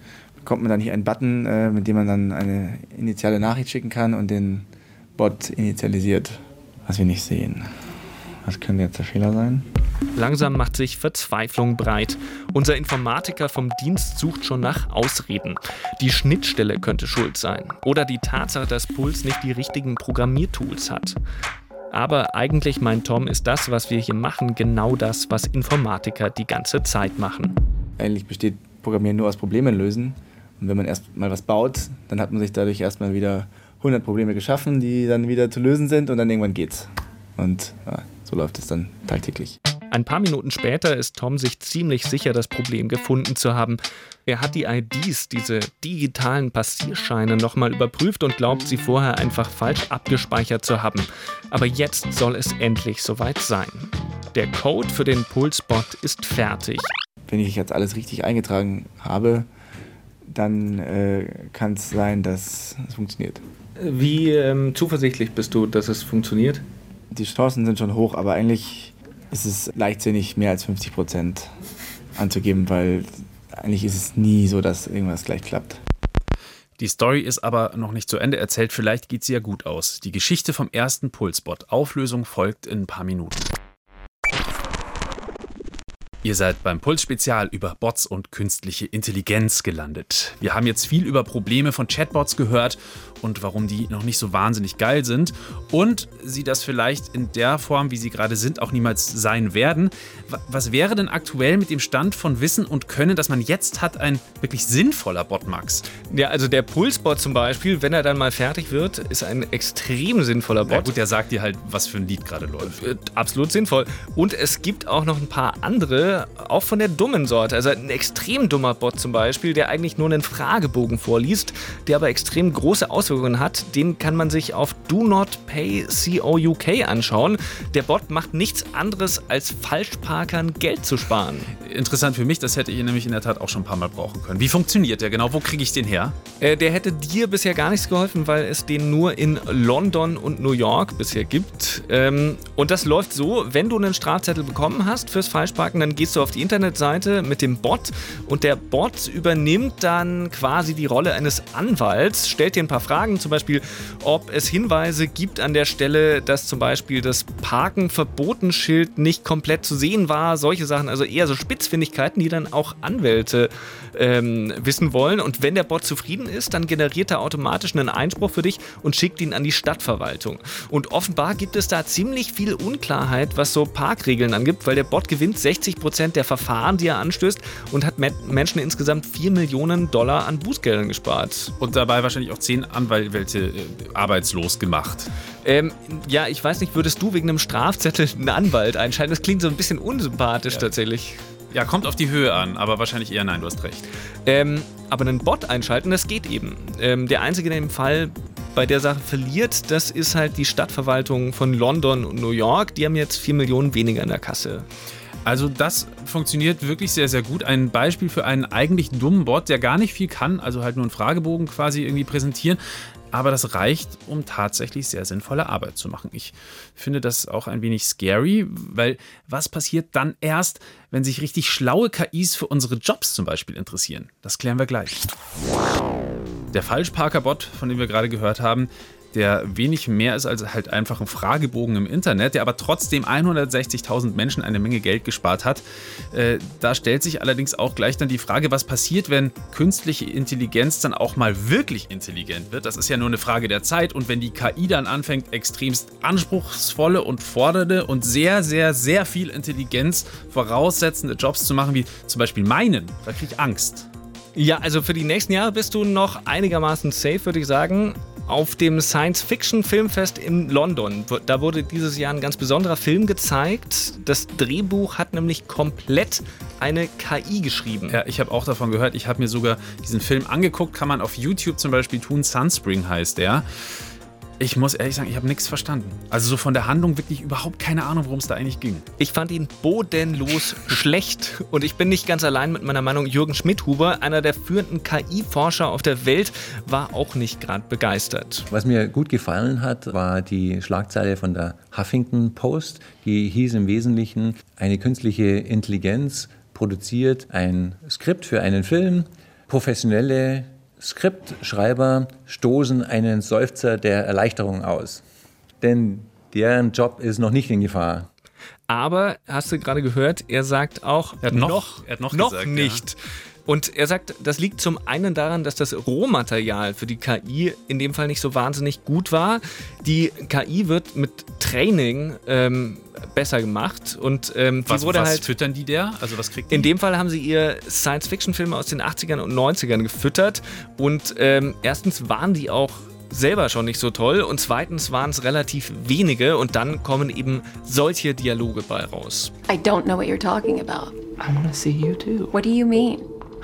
kommt man da nicht einen Button, mit dem man dann eine initiale Nachricht schicken kann und den Bot initialisiert, was wir nicht sehen. Was könnte jetzt der Fehler sein? Langsam macht sich Verzweiflung breit. Unser Informatiker vom Dienst sucht schon nach Ausreden. Die Schnittstelle könnte schuld sein. Oder die Tatsache, dass Puls nicht die richtigen Programmiertools hat. Aber eigentlich, meint Tom, ist das, was wir hier machen, genau das, was Informatiker die ganze Zeit machen. Eigentlich besteht Programmieren nur aus Problemen lösen. Und wenn man erst mal was baut, dann hat man sich dadurch erstmal wieder 100 Probleme geschaffen, die dann wieder zu lösen sind und dann irgendwann geht's. Und ja, so läuft es dann tagtäglich. Ein paar Minuten später ist Tom sich ziemlich sicher, das Problem gefunden zu haben. Er hat die IDs, diese digitalen Passierscheine, nochmal überprüft und glaubt, sie vorher einfach falsch abgespeichert zu haben. Aber jetzt soll es endlich soweit sein. Der Code für den Pulsbot ist fertig. Wenn ich jetzt alles richtig eingetragen habe, dann kann es sein, dass es funktioniert. Wie zuversichtlich bist du, dass es funktioniert? Die Chancen sind schon hoch, aber eigentlich ist es leichtsinnig, mehr als 50% anzugeben, weil eigentlich ist es nie so, dass irgendwas gleich klappt. Die Story ist aber noch nicht zu Ende erzählt, vielleicht geht sie ja gut aus. Die Geschichte vom ersten Pulsbot. Auflösung folgt in ein paar Minuten. Ihr seid beim Puls-Spezial über Bots und künstliche Intelligenz gelandet. Wir haben jetzt viel über Probleme von Chatbots gehört und warum die noch nicht so wahnsinnig geil sind und sie das vielleicht in der Form, wie sie gerade sind, auch niemals sein werden. Was wäre denn aktuell mit dem Stand von Wissen und Können, das man jetzt hat, ein wirklich sinnvoller Bot, Max? Ja, also der Pulsbot zum Beispiel, wenn er dann mal fertig wird, ist ein extrem sinnvoller Bot. Ja gut, der sagt dir halt, was für ein Lied gerade läuft. Absolut sinnvoll. Und es gibt auch noch ein paar andere, auch von der dummen Sorte. Also ein extrem dummer Bot zum Beispiel, der eigentlich nur einen Fragebogen vorliest, der aber extrem große Auswirkungen hat. Den kann man sich auf Do Not Pay COUK anschauen. Der Bot macht nichts anderes, als Falschparkern Geld zu sparen. Interessant für mich, das hätte ich nämlich in der Tat auch schon ein paar Mal brauchen können. Wie funktioniert der genau? Wo kriege ich den her? Der hätte dir bisher gar nichts geholfen, weil es den nur in London und New York bisher gibt. Und das läuft so, wenn du einen Strafzettel bekommen hast fürs Falschparken, dann gehst du auf die Internetseite mit dem Bot und der Bot übernimmt dann quasi die Rolle eines Anwalts, stellt dir ein paar Fragen, zum Beispiel, ob es Hinweise gibt an der Stelle, dass zum Beispiel das Parken-Verbotenschild nicht komplett zu sehen war, solche Sachen, also eher so Spitzfindigkeiten, die dann auch Anwälte wissen wollen. Und wenn der Bot zufrieden ist, dann generiert er automatisch einen Einspruch für dich und schickt ihn an die Stadtverwaltung. Und offenbar gibt es da ziemlich viel Unklarheit, was so Parkregeln angibt, weil der Bot gewinnt 60% der Verfahren, die er anstößt und hat Menschen insgesamt $4 Millionen an Bußgeldern gespart. Und dabei wahrscheinlich auch 10 Anwälte arbeitslos gemacht. Ja, ich weiß nicht, würdest du wegen einem Strafzettel einen Anwalt einschalten? Das klingt so ein bisschen unsympathisch tatsächlich. Ja, kommt auf die Höhe an, aber wahrscheinlich eher nein, du hast recht. Aber einen Bot einschalten, das geht eben. Der Einzige, der im Fall bei der Sache verliert, das ist halt die Stadtverwaltung von London und New York. Die haben jetzt 4 Millionen weniger in der Kasse. Also das funktioniert wirklich sehr, sehr gut. Ein Beispiel für einen eigentlich dummen Bot, der gar nicht viel kann, also halt nur einen Fragebogen quasi irgendwie präsentieren. Aber das reicht, um tatsächlich sehr sinnvolle Arbeit zu machen. Ich finde das auch ein wenig scary, weil was passiert dann erst, wenn sich richtig schlaue KIs für unsere Jobs zum Beispiel interessieren? Das klären wir gleich. Der Falschparker-Bot, von dem wir gerade gehört haben, der wenig mehr ist als halt einfach ein Fragebogen im Internet, der aber trotzdem 160.000 Menschen eine Menge Geld gespart hat. Da stellt sich allerdings auch gleich dann die Frage, was passiert, wenn künstliche Intelligenz dann auch mal wirklich intelligent wird. Das ist ja nur eine Frage der Zeit und wenn die KI dann anfängt, extremst anspruchsvolle und fordernde und sehr, sehr, sehr viel Intelligenz voraussetzende Jobs zu machen, wie zum Beispiel meinen, da kriege ich Angst. Ja, also für die nächsten Jahre bist du noch einigermaßen safe, würde ich sagen. Auf dem Science-Fiction-Filmfest in London, da wurde dieses Jahr ein ganz besonderer Film gezeigt. Das Drehbuch hat nämlich komplett eine KI geschrieben. Ja, ich habe auch davon gehört. Ich habe mir sogar diesen Film angeguckt. Kann man auf YouTube zum Beispiel tun. Sunspring heißt der. Ich muss ehrlich sagen, ich habe nichts verstanden. Also so von der Handlung wirklich überhaupt keine Ahnung, worum es da eigentlich ging. Ich fand ihn bodenlos schlecht. Und ich bin nicht ganz allein mit meiner Meinung. Jürgen Schmidhuber, einer der führenden KI-Forscher auf der Welt, war auch nicht gerade begeistert. Was mir gut gefallen hat, war die Schlagzeile von der Huffington Post. Die hieß im Wesentlichen, eine künstliche Intelligenz produziert ein Skript für einen Film. Professionelle Skriptschreiber stoßen einen Seufzer der Erleichterung aus. Denn deren Job ist noch nicht in Gefahr. Aber, hast du gerade gehört, er sagt auch, er hat noch gesagt, nicht. Ja. Und er sagt, das liegt zum einen daran, dass das Rohmaterial für die KI in dem Fall nicht so wahnsinnig gut war. Die KI wird mit Training besser gemacht. Und was füttern die der? Also was kriegt die? In dem Fall haben sie ihr Science-Fiction-Filme aus den 80ern und 90ern gefüttert. Und erstens waren die auch selber schon nicht so toll und zweitens waren es relativ wenige und dann kommen eben solche Dialoge bei raus. I don't know what you're talking about. I want to see you too. What do you mean?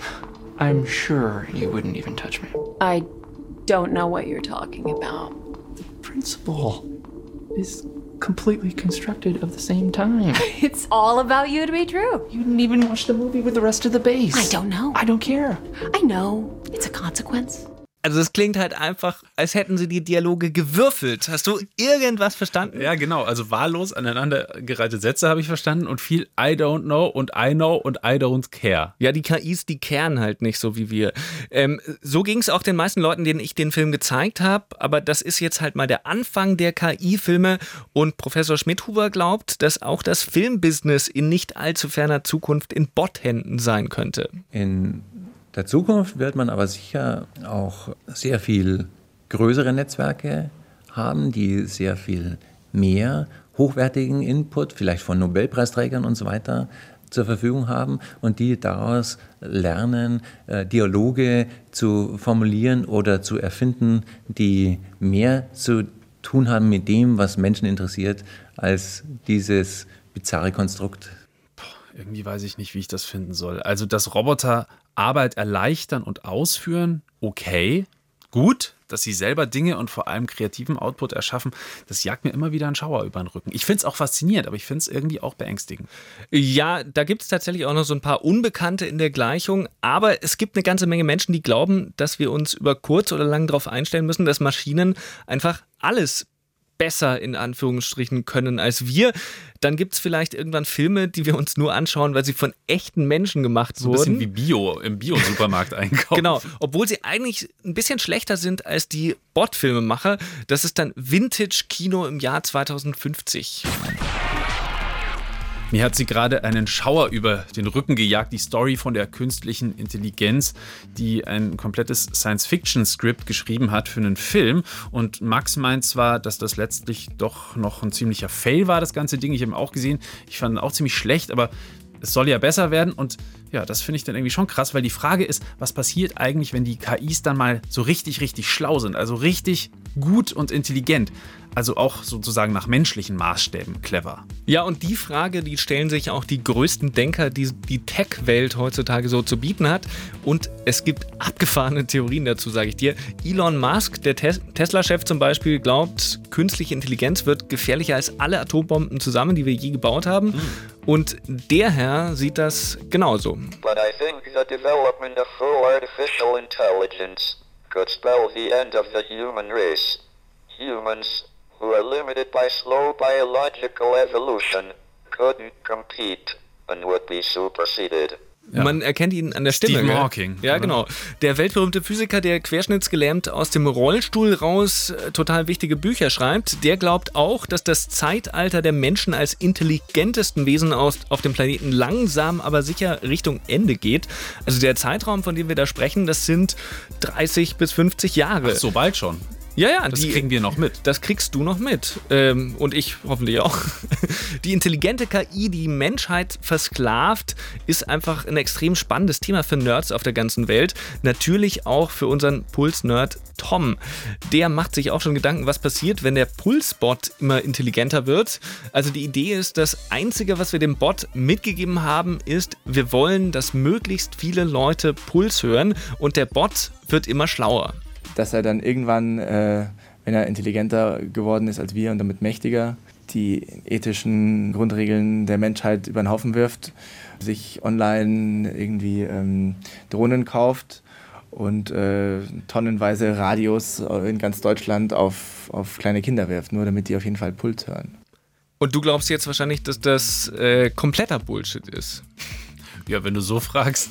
I'm sure you wouldn't even touch me. I don't know what you're talking about. The principle is completely constructed of the same time. It's all about you to be true. You didn't even watch the movie with the rest of the base. I don't know. I don't care. I know. It's a consequence. Also es klingt halt einfach, als hätten sie die Dialoge gewürfelt. Hast du irgendwas verstanden? Ja, genau. Also wahllos aneinandergereihte Sätze habe ich verstanden und viel I don't know und I know und I don't care. Ja, die KIs, die kehren halt nicht so wie wir. So ging es auch den meisten Leuten, denen ich den Film gezeigt habe. Aber das ist jetzt halt mal der Anfang der KI-Filme. Und Professor Schmidhuber glaubt, dass auch das Filmbusiness in nicht allzu ferner Zukunft in Bot-Händen sein könnte. In der Zukunft wird man aber sicher auch sehr viel größere Netzwerke haben, die sehr viel mehr hochwertigen Input, vielleicht von Nobelpreisträgern und so weiter, zur Verfügung haben und die daraus lernen, Dialoge zu formulieren oder zu erfinden, die mehr zu tun haben mit dem, was Menschen interessiert, als dieses bizarre Konstrukt. Irgendwie weiß ich nicht, wie ich das finden soll. Also, dass Roboter Arbeit erleichtern und ausführen, okay, gut. Dass sie selber Dinge und vor allem kreativen Output erschaffen, das jagt mir immer wieder einen Schauer über den Rücken. Ich finde es auch faszinierend, aber ich finde es irgendwie auch beängstigend. Ja, da gibt es tatsächlich auch noch so ein paar Unbekannte in der Gleichung, aber es gibt eine ganze Menge Menschen, die glauben, dass wir uns über kurz oder lang darauf einstellen müssen, dass Maschinen einfach alles besser in Anführungsstrichen können als wir. Dann gibt es vielleicht irgendwann Filme, die wir uns nur anschauen, weil sie von echten Menschen gemacht wurden. So ein bisschen wie im Bio-Supermarkt einkaufen. Genau, obwohl sie eigentlich ein bisschen schlechter sind als die Bot-Filmemacher. Das ist dann Vintage-Kino im Jahr 2050. Mir hat sie gerade einen Schauer über den Rücken gejagt, die Story von der künstlichen Intelligenz, die ein komplettes Science-Fiction-Skript geschrieben hat für einen Film. Und Max meint zwar, dass das letztlich doch noch ein ziemlicher Fail war, das ganze Ding. Ich habe ihn auch gesehen. Ich fand ihn auch ziemlich schlecht, aber es soll ja besser werden. Und ja, das finde ich dann irgendwie schon krass, weil die Frage ist, was passiert eigentlich, wenn die KIs dann mal so richtig, richtig schlau sind, also richtig gut und intelligent. Also auch sozusagen nach menschlichen Maßstäben clever. Ja, und die Frage, die stellen sich auch die größten Denker, die die Tech-Welt heutzutage so zu bieten hat. Und es gibt abgefahrene Theorien dazu, sage ich dir. Elon Musk, der Tesla-Chef zum Beispiel, glaubt, künstliche Intelligenz wird gefährlicher als alle Atombomben zusammen, die wir je gebaut haben. Und der Herr sieht das genauso. But I think the development of full artificial intelligence could spell the end of the human race. Humans who are limited by slow biological evolution couldn't compete and would be superseded. Ja. Man erkennt ihn an der Stimme. Stephen Hawking. Ja, genau. Der weltberühmte Physiker, der querschnittsgelähmt aus dem Rollstuhl raus total wichtige Bücher schreibt, der glaubt auch, dass das Zeitalter der Menschen als intelligentesten Wesen auf dem Planeten langsam, aber sicher Richtung Ende geht. Also der Zeitraum, von dem wir da sprechen, das sind 30 bis 50 Jahre. Ach, so bald schon. Ja, das kriegen wir noch mit. Das kriegst du noch mit. Und ich hoffentlich auch. Die intelligente KI, die Menschheit versklavt, ist einfach ein extrem spannendes Thema für Nerds auf der ganzen Welt. Natürlich auch für unseren Puls-Nerd Tom. Der macht sich auch schon Gedanken, was passiert, wenn der Pulsbot immer intelligenter wird. Also die Idee ist, das Einzige, was wir dem Bot mitgegeben haben, ist, wir wollen, dass möglichst viele Leute Puls hören und der Bot wird immer schlauer. Dass er dann irgendwann, wenn er intelligenter geworden ist als wir und damit mächtiger, die ethischen Grundregeln der Menschheit über den Haufen wirft, sich online irgendwie Drohnen kauft und tonnenweise Radios in ganz Deutschland auf kleine Kinder wirft, nur damit die auf jeden Fall Puls hören. Und du glaubst jetzt wahrscheinlich, dass das kompletter Bullshit ist? Ja, wenn du so fragst,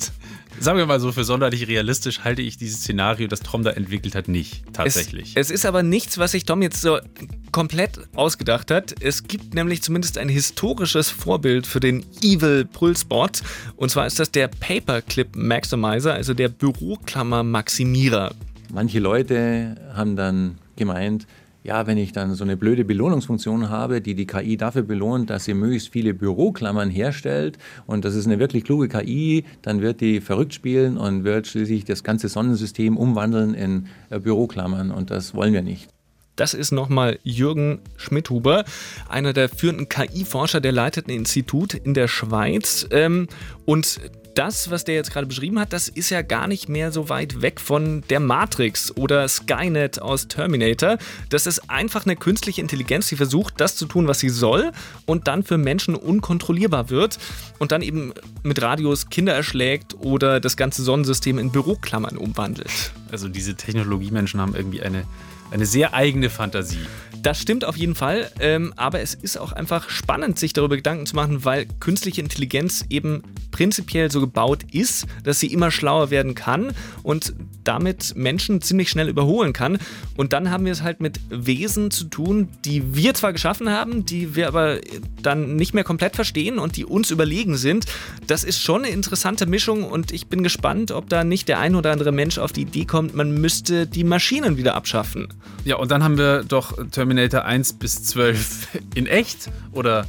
Sagen wir mal so, für sonderlich realistisch halte ich dieses Szenario, das Tom da entwickelt hat, nicht tatsächlich. Es ist aber nichts, was sich Tom jetzt so komplett ausgedacht hat. Es gibt nämlich zumindest ein historisches Vorbild für den Evil Pulsbot. Und zwar ist das der Paperclip Maximizer, also der Büroklammer-Maximierer. Manche Leute haben dann gemeint, ja, wenn ich dann so eine blöde Belohnungsfunktion habe, die KI dafür belohnt, dass sie möglichst viele Büroklammern herstellt und das ist eine wirklich kluge KI, dann wird die verrückt spielen und wird schließlich das ganze Sonnensystem umwandeln in Büroklammern und das wollen wir nicht. Das ist nochmal Jürgen Schmidhuber, einer der führenden KI-Forscher, der leitet ein Institut in der Schweiz. Und das, was der jetzt gerade beschrieben hat, das ist ja gar nicht mehr so weit weg von der Matrix oder Skynet aus Terminator. Das ist einfach eine künstliche Intelligenz, die versucht, das zu tun, was sie soll und dann für Menschen unkontrollierbar wird und dann eben mit Radios Kinder erschlägt oder das ganze Sonnensystem in Büroklammern umwandelt. Also diese Technologiemenschen haben irgendwie eine sehr eigene Fantasie. Das stimmt auf jeden Fall, aber es ist auch einfach spannend, sich darüber Gedanken zu machen, weil künstliche Intelligenz eben prinzipiell so gebaut ist, dass sie immer schlauer werden kann und damit Menschen ziemlich schnell überholen kann. Und dann haben wir es halt mit Wesen zu tun, die wir zwar geschaffen haben, die wir aber dann nicht mehr komplett verstehen und die uns überlegen sind. Das ist schon eine interessante Mischung und ich bin gespannt, ob da nicht der ein oder andere Mensch auf die Idee kommt, man müsste die Maschinen wieder abschaffen. Ja, und dann haben wir doch Terminator 1 bis 12 in echt oder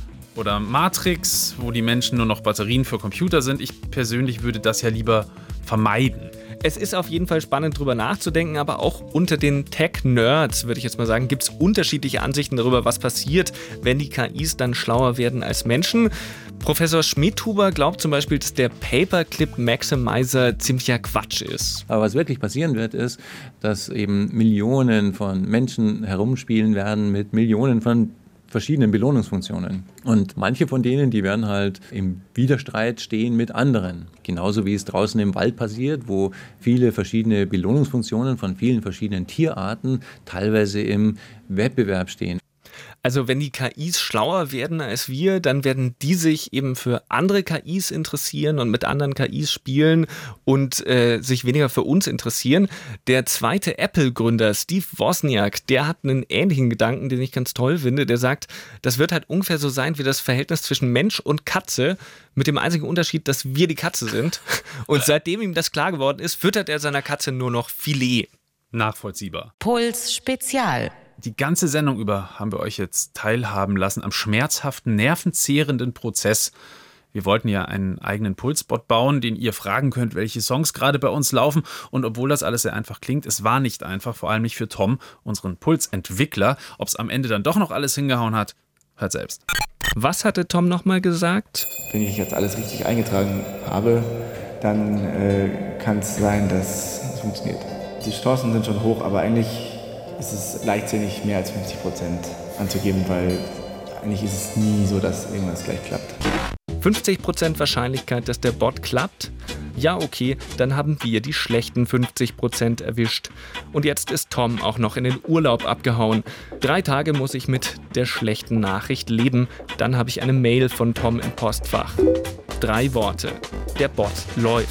Matrix, wo die Menschen nur noch Batterien für Computer sind. Ich persönlich würde das ja lieber vermeiden. Es ist auf jeden Fall spannend, drüber nachzudenken, aber auch unter den Tech-Nerds, würde ich jetzt mal sagen, gibt es unterschiedliche Ansichten darüber, was passiert, wenn die KIs dann schlauer werden als Menschen. Professor Schmidhuber glaubt zum Beispiel, dass der Paperclip Maximizer ziemlicher Quatsch ist. Aber was wirklich passieren wird, ist, dass eben Millionen von Menschen herumspielen werden mit Millionen von verschiedenen Belohnungsfunktionen. Und manche von denen, die werden halt im Widerstreit stehen mit anderen. Genauso wie es draußen im Wald passiert, wo viele verschiedene Belohnungsfunktionen von vielen verschiedenen Tierarten teilweise im Wettbewerb stehen. Also wenn die KIs schlauer werden als wir, dann werden die sich eben für andere KIs interessieren und mit anderen KIs spielen und sich weniger für uns interessieren. Der zweite Apple-Gründer Steve Wozniak, der hat einen ähnlichen Gedanken, den ich ganz toll finde. Der sagt, das wird halt ungefähr so sein wie das Verhältnis zwischen Mensch und Katze, mit dem einzigen Unterschied, dass wir die Katze sind. Und seitdem ihm das klar geworden ist, füttert er seiner Katze nur noch Filet. Nachvollziehbar. Puls Spezial. Die ganze Sendung über haben wir euch jetzt teilhaben lassen am schmerzhaften, nervenzehrenden Prozess. Wir wollten ja einen eigenen Pulsbot bauen, den ihr fragen könnt, welche Songs gerade bei uns laufen. Und obwohl das alles sehr einfach klingt, es war nicht einfach, vor allem nicht für Tom, unseren Pulsentwickler. Ob es am Ende dann doch noch alles hingehauen hat, hört selbst. Was hatte Tom nochmal gesagt? Wenn ich jetzt alles richtig eingetragen habe, dann kann es sein, dass es funktioniert. Die Chancen sind schon hoch, aber eigentlich ist es leichtsinnig, mehr als 50% anzugeben, weil eigentlich ist es nie so, dass irgendwas gleich klappt. 50% Wahrscheinlichkeit, dass der Bot klappt? Ja, okay, dann haben wir die schlechten 50% erwischt. Und jetzt ist Tom auch noch in den Urlaub abgehauen. 3 Tage muss ich mit der schlechten Nachricht leben. Dann habe ich eine Mail von Tom im Postfach. 3 Worte. Der Bot läuft.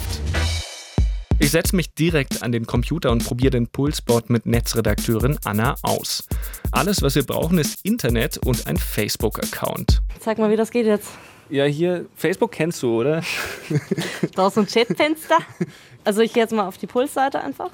Ich setze mich direkt an den Computer und probiere den Pulsbot mit Netzredakteurin Anna aus. Alles, was wir brauchen, ist Internet und ein Facebook-Account. Zeig mal, wie das geht jetzt. Ja, hier, Facebook kennst du, oder? Da ist so ein Chatfenster. Also ich gehe jetzt mal auf die Pulsseite einfach.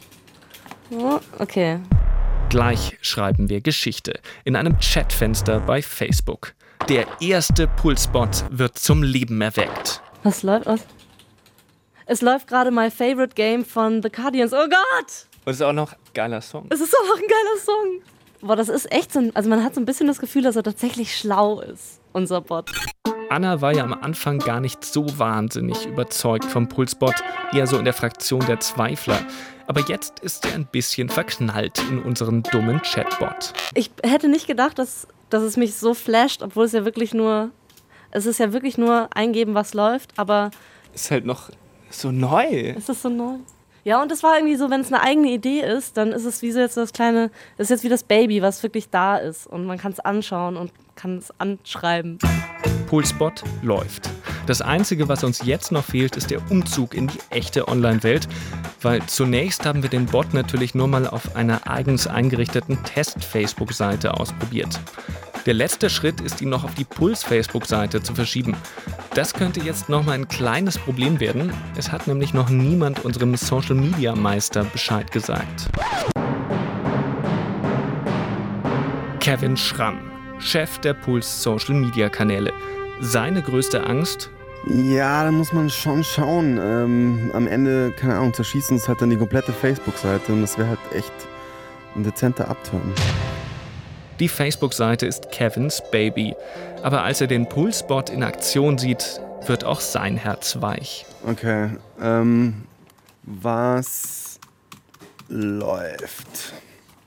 Oh, okay. Gleich schreiben wir Geschichte in einem Chatfenster bei Facebook. Der erste Pulsbot wird zum Leben erweckt. Was läuft aus? Es läuft gerade My Favorite Game von The Guardians. Oh Gott! Und es ist auch noch ein geiler Song. Es ist auch noch ein geiler Song. Boah, das ist echt so, also man hat so ein bisschen das Gefühl, dass er tatsächlich schlau ist, unser Bot. Anna war ja am Anfang gar nicht so wahnsinnig überzeugt vom Pulsbot, eher so in der Fraktion der Zweifler. Aber jetzt ist er ein bisschen verknallt in unseren dummen Chatbot. Ich hätte nicht gedacht, dass es mich so flasht, obwohl es ist ja wirklich nur eingeben, was läuft, aber... Ist halt noch so neu. Es ist so neu. Ja, und es war irgendwie so, wenn es eine eigene Idee ist, dann ist es wie so jetzt das kleine, das ist jetzt wie das Baby, was wirklich da ist und man kann es anschauen und kann es anschreiben. Pulsbot läuft. Das Einzige, was uns jetzt noch fehlt, ist der Umzug in die echte Online-Welt, weil zunächst haben wir den Bot natürlich nur mal auf einer eigens eingerichteten Test-Facebook-Seite ausprobiert. Der letzte Schritt ist, ihn noch auf die Puls-Facebook-Seite zu verschieben. Das könnte jetzt noch mal ein kleines Problem werden. Es hat nämlich noch niemand unserem Social-Media-Meister Bescheid gesagt. Kevin Schramm, Chef der Puls-Social-Media-Kanäle. Seine größte Angst? Ja, da muss man schon schauen. Am Ende, keine Ahnung, zerschießen es halt dann die komplette Facebook-Seite und das wäre halt echt ein dezenter Upturn. Die Facebook-Seite ist Kevins Baby. Aber als er den Pulsbot in Aktion sieht, wird auch sein Herz weich. Okay, was läuft?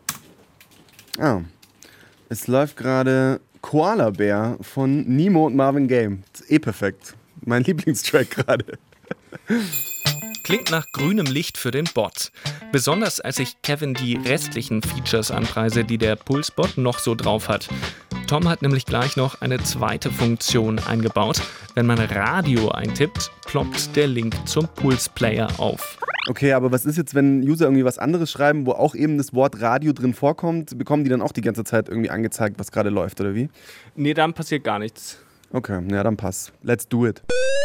Es läuft gerade Koala Bär von Nemo und Marvin Gaye. Das ist perfekt. Mein Lieblingstrack gerade. Klingt nach grünem Licht für den Bot. Besonders als ich Kevin die restlichen Features anpreise, die der Pulsbot noch so drauf hat. Tom hat nämlich gleich noch eine zweite Funktion eingebaut. Wenn man Radio eintippt, ploppt der Link zum Pulsplayer auf. Okay, aber was ist jetzt, wenn User irgendwie was anderes schreiben, wo auch eben das Wort Radio drin vorkommt? Bekommen die dann auch die ganze Zeit irgendwie angezeigt, was gerade läuft, oder wie? Nee, dann passiert gar nichts. Okay, ja, dann passt. Let's do it.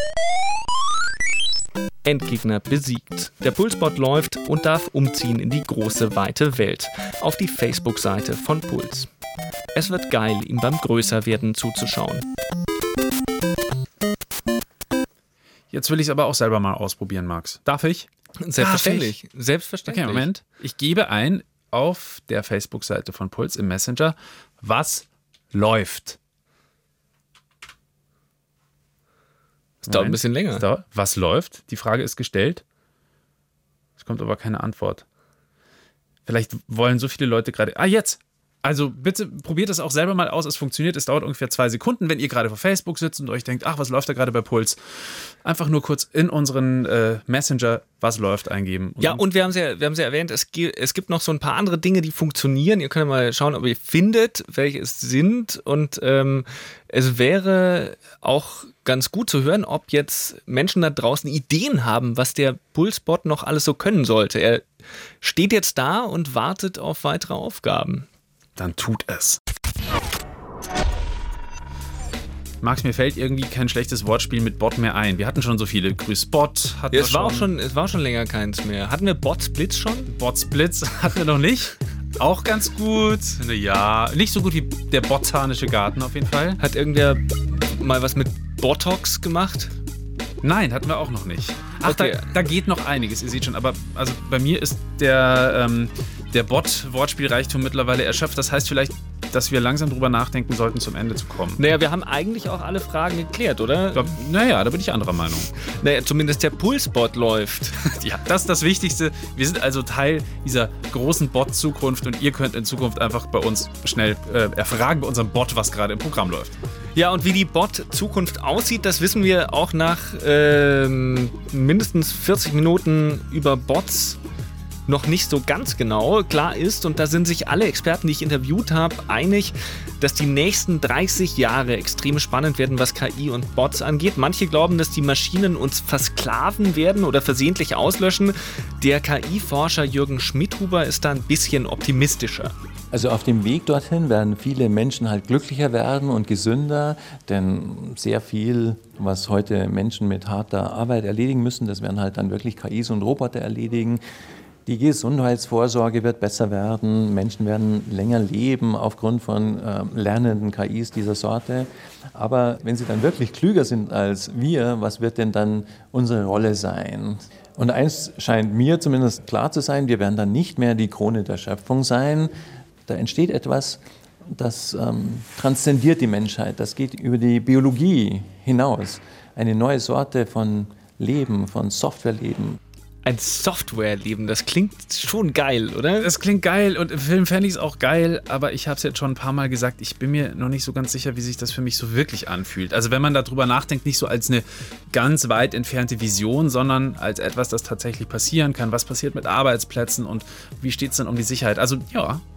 Endgegner besiegt. Der Pulsbot läuft und darf umziehen in die große, weite Welt. Auf die Facebook-Seite von Puls. Es wird geil, ihm beim Größerwerden zuzuschauen. Jetzt will ich es aber auch selber mal ausprobieren, Max. Darf ich? Selbstverständlich. Selbstverständlich. Okay, Moment. Ich gebe ein auf der Facebook-Seite von Puls im Messenger, was läuft. Es dauert ein bisschen länger. Was läuft? Die Frage ist gestellt. Es kommt aber keine Antwort. Vielleicht wollen so viele Leute gerade... jetzt! Also bitte probiert es auch selber mal aus. Es funktioniert. Es dauert ungefähr 2 Sekunden, wenn ihr gerade vor Facebook sitzt und euch denkt, was läuft da gerade bei Puls? Einfach nur kurz in unseren Messenger, was läuft, eingeben. Und wir haben ja erwähnt, es gibt noch so ein paar andere Dinge, die funktionieren. Ihr könnt mal schauen, ob ihr findet, welche es sind. Und es wäre auch ganz gut zu hören, ob jetzt Menschen da draußen Ideen haben, was der Pulsbot noch alles so können sollte. Er steht jetzt da und wartet auf weitere Aufgaben. Dann tut es. Max, mir fällt irgendwie kein schlechtes Wortspiel mit Bot mehr ein. Wir hatten schon so viele. Grüß Bot. Es war schon länger keins mehr. Hatten wir Botsblitz schon? Botsblitz hatten wir noch nicht. Auch ganz gut. Ja, nicht so gut wie der botanische Garten auf jeden Fall. Hat irgendwer mal was mit Botox gemacht? Nein, hatten wir auch noch nicht. Ach, okay. Da geht noch einiges, ihr seht schon. Aber also bei mir ist der Bot-Wortspielreichtum mittlerweile erschöpft. Das heißt vielleicht, dass wir langsam drüber nachdenken sollten, zum Ende zu kommen. Naja, wir haben eigentlich auch alle Fragen geklärt, oder? Da bin ich anderer Meinung. Naja, zumindest der Pulsbot läuft. Ja, das ist das Wichtigste. Wir sind also Teil dieser großen Bot-Zukunft und ihr könnt in Zukunft einfach bei uns schnell erfragen bei unserem Bot, was gerade im Programm läuft. Ja, und wie die Bot-Zukunft aussieht, das wissen wir auch nach mindestens 40 Minuten über Bots noch nicht so ganz genau. Klar ist, und da sind sich alle Experten, die ich interviewt habe, einig, dass die nächsten 30 Jahre extrem spannend werden, was KI und Bots angeht. Manche glauben, dass die Maschinen uns versklaven werden oder versehentlich auslöschen. Der KI-Forscher Jürgen Schmidhuber ist da ein bisschen optimistischer. Also auf dem Weg dorthin werden viele Menschen halt glücklicher werden und gesünder, denn sehr viel, was heute Menschen mit harter Arbeit erledigen müssen, das werden halt dann wirklich KIs und Roboter erledigen. Die Gesundheitsvorsorge wird besser werden, Menschen werden länger leben aufgrund von lernenden KIs dieser Sorte. Aber wenn sie dann wirklich klüger sind als wir, was wird denn dann unsere Rolle sein? Und eins scheint mir zumindest klar zu sein, wir werden dann nicht mehr die Krone der Schöpfung sein. Da entsteht etwas, das transzendiert die Menschheit, das geht über die Biologie hinaus. Eine neue Sorte von Leben, von Softwareleben. Ein Softwareleben, das klingt schon geil, oder? Das klingt geil und im Film fände ich es auch geil, aber ich habe es jetzt schon ein paar Mal gesagt, ich bin mir noch nicht so ganz sicher, wie sich das für mich so wirklich anfühlt. Also wenn man darüber nachdenkt, nicht so als eine ganz weit entfernte Vision, sondern als etwas, das tatsächlich passieren kann. Was passiert mit Arbeitsplätzen und wie steht es denn um die Sicherheit? Also ja,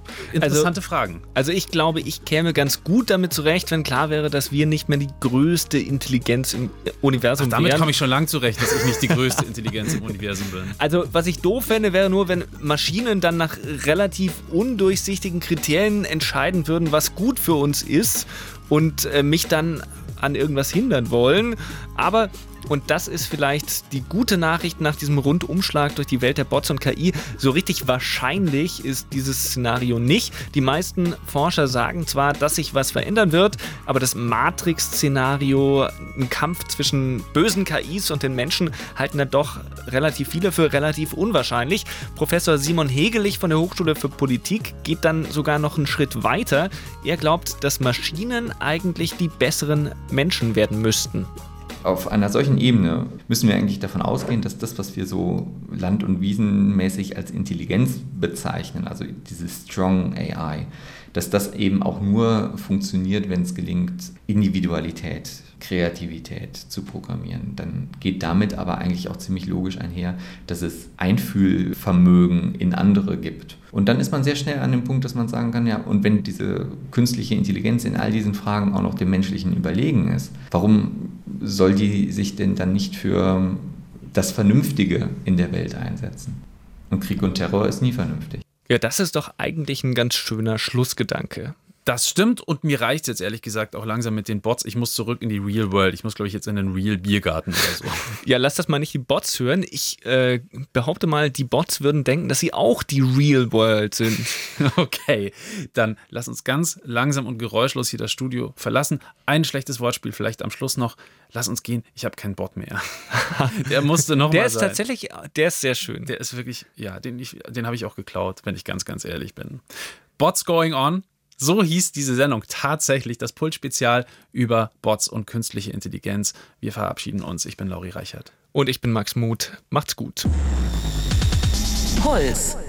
Interessante Fragen. Also ich glaube, ich käme ganz gut damit zurecht, wenn klar wäre, dass wir nicht mehr die größte Intelligenz im Universum wären. Damit komme ich schon lang zurecht, dass ich nicht die größte Intelligenz im Universum bin. Also was ich doof fände, wäre nur, wenn Maschinen dann nach relativ undurchsichtigen Kriterien entscheiden würden, was gut für uns ist und mich dann an irgendwas hindern wollen. Aber, und das ist vielleicht die gute Nachricht nach diesem Rundumschlag durch die Welt der Bots und KI, so richtig wahrscheinlich ist dieses Szenario nicht. Die meisten Forscher sagen zwar, dass sich was verändern wird, aber das Matrix-Szenario, ein Kampf zwischen bösen KIs und den Menschen, halten da doch relativ viele für relativ unwahrscheinlich. Professor Simon Hegelich von der Hochschule für Politik geht dann sogar noch einen Schritt weiter. Er glaubt, dass Maschinen eigentlich die besseren Menschen werden müssten. Auf einer solchen Ebene müssen wir eigentlich davon ausgehen, dass das, was wir so land- und wiesenmäßig als Intelligenz bezeichnen, also diese Strong AI, dass das eben auch nur funktioniert, wenn es gelingt, Individualität, Kreativität zu programmieren. Dann geht damit aber eigentlich auch ziemlich logisch einher, dass es Einfühlvermögen in andere gibt. Und dann ist man sehr schnell an dem Punkt, dass man sagen kann, ja, und wenn diese künstliche Intelligenz in all diesen Fragen auch noch dem Menschlichen überlegen ist, warum soll die sich denn dann nicht für das Vernünftige in der Welt einsetzen? Und Krieg und Terror ist nie vernünftig. Ja, das ist doch eigentlich ein ganz schöner Schlussgedanke. Das stimmt und mir reicht es jetzt ehrlich gesagt auch langsam mit den Bots. Ich muss zurück in die Real World. Ich muss, glaube ich, jetzt in den Real Biergarten oder so. Ja, lass das mal nicht die Bots hören. Ich behaupte mal, die Bots würden denken, dass sie auch die Real World sind. Okay, dann lass uns ganz langsam und geräuschlos hier das Studio verlassen. Ein schlechtes Wortspiel vielleicht am Schluss noch. Lass uns gehen, ich habe keinen Bot mehr. Der musste noch mal sein. Tatsächlich, der ist sehr schön. Der ist wirklich, ja, den habe ich auch geklaut, wenn ich ganz, ganz ehrlich bin. Bots going on. So hieß diese Sendung tatsächlich, das Puls-Spezial über Bots und künstliche Intelligenz. Wir verabschieden uns. Ich bin Lauri Reichert. Und ich bin Max Muth. Macht's gut. Puls.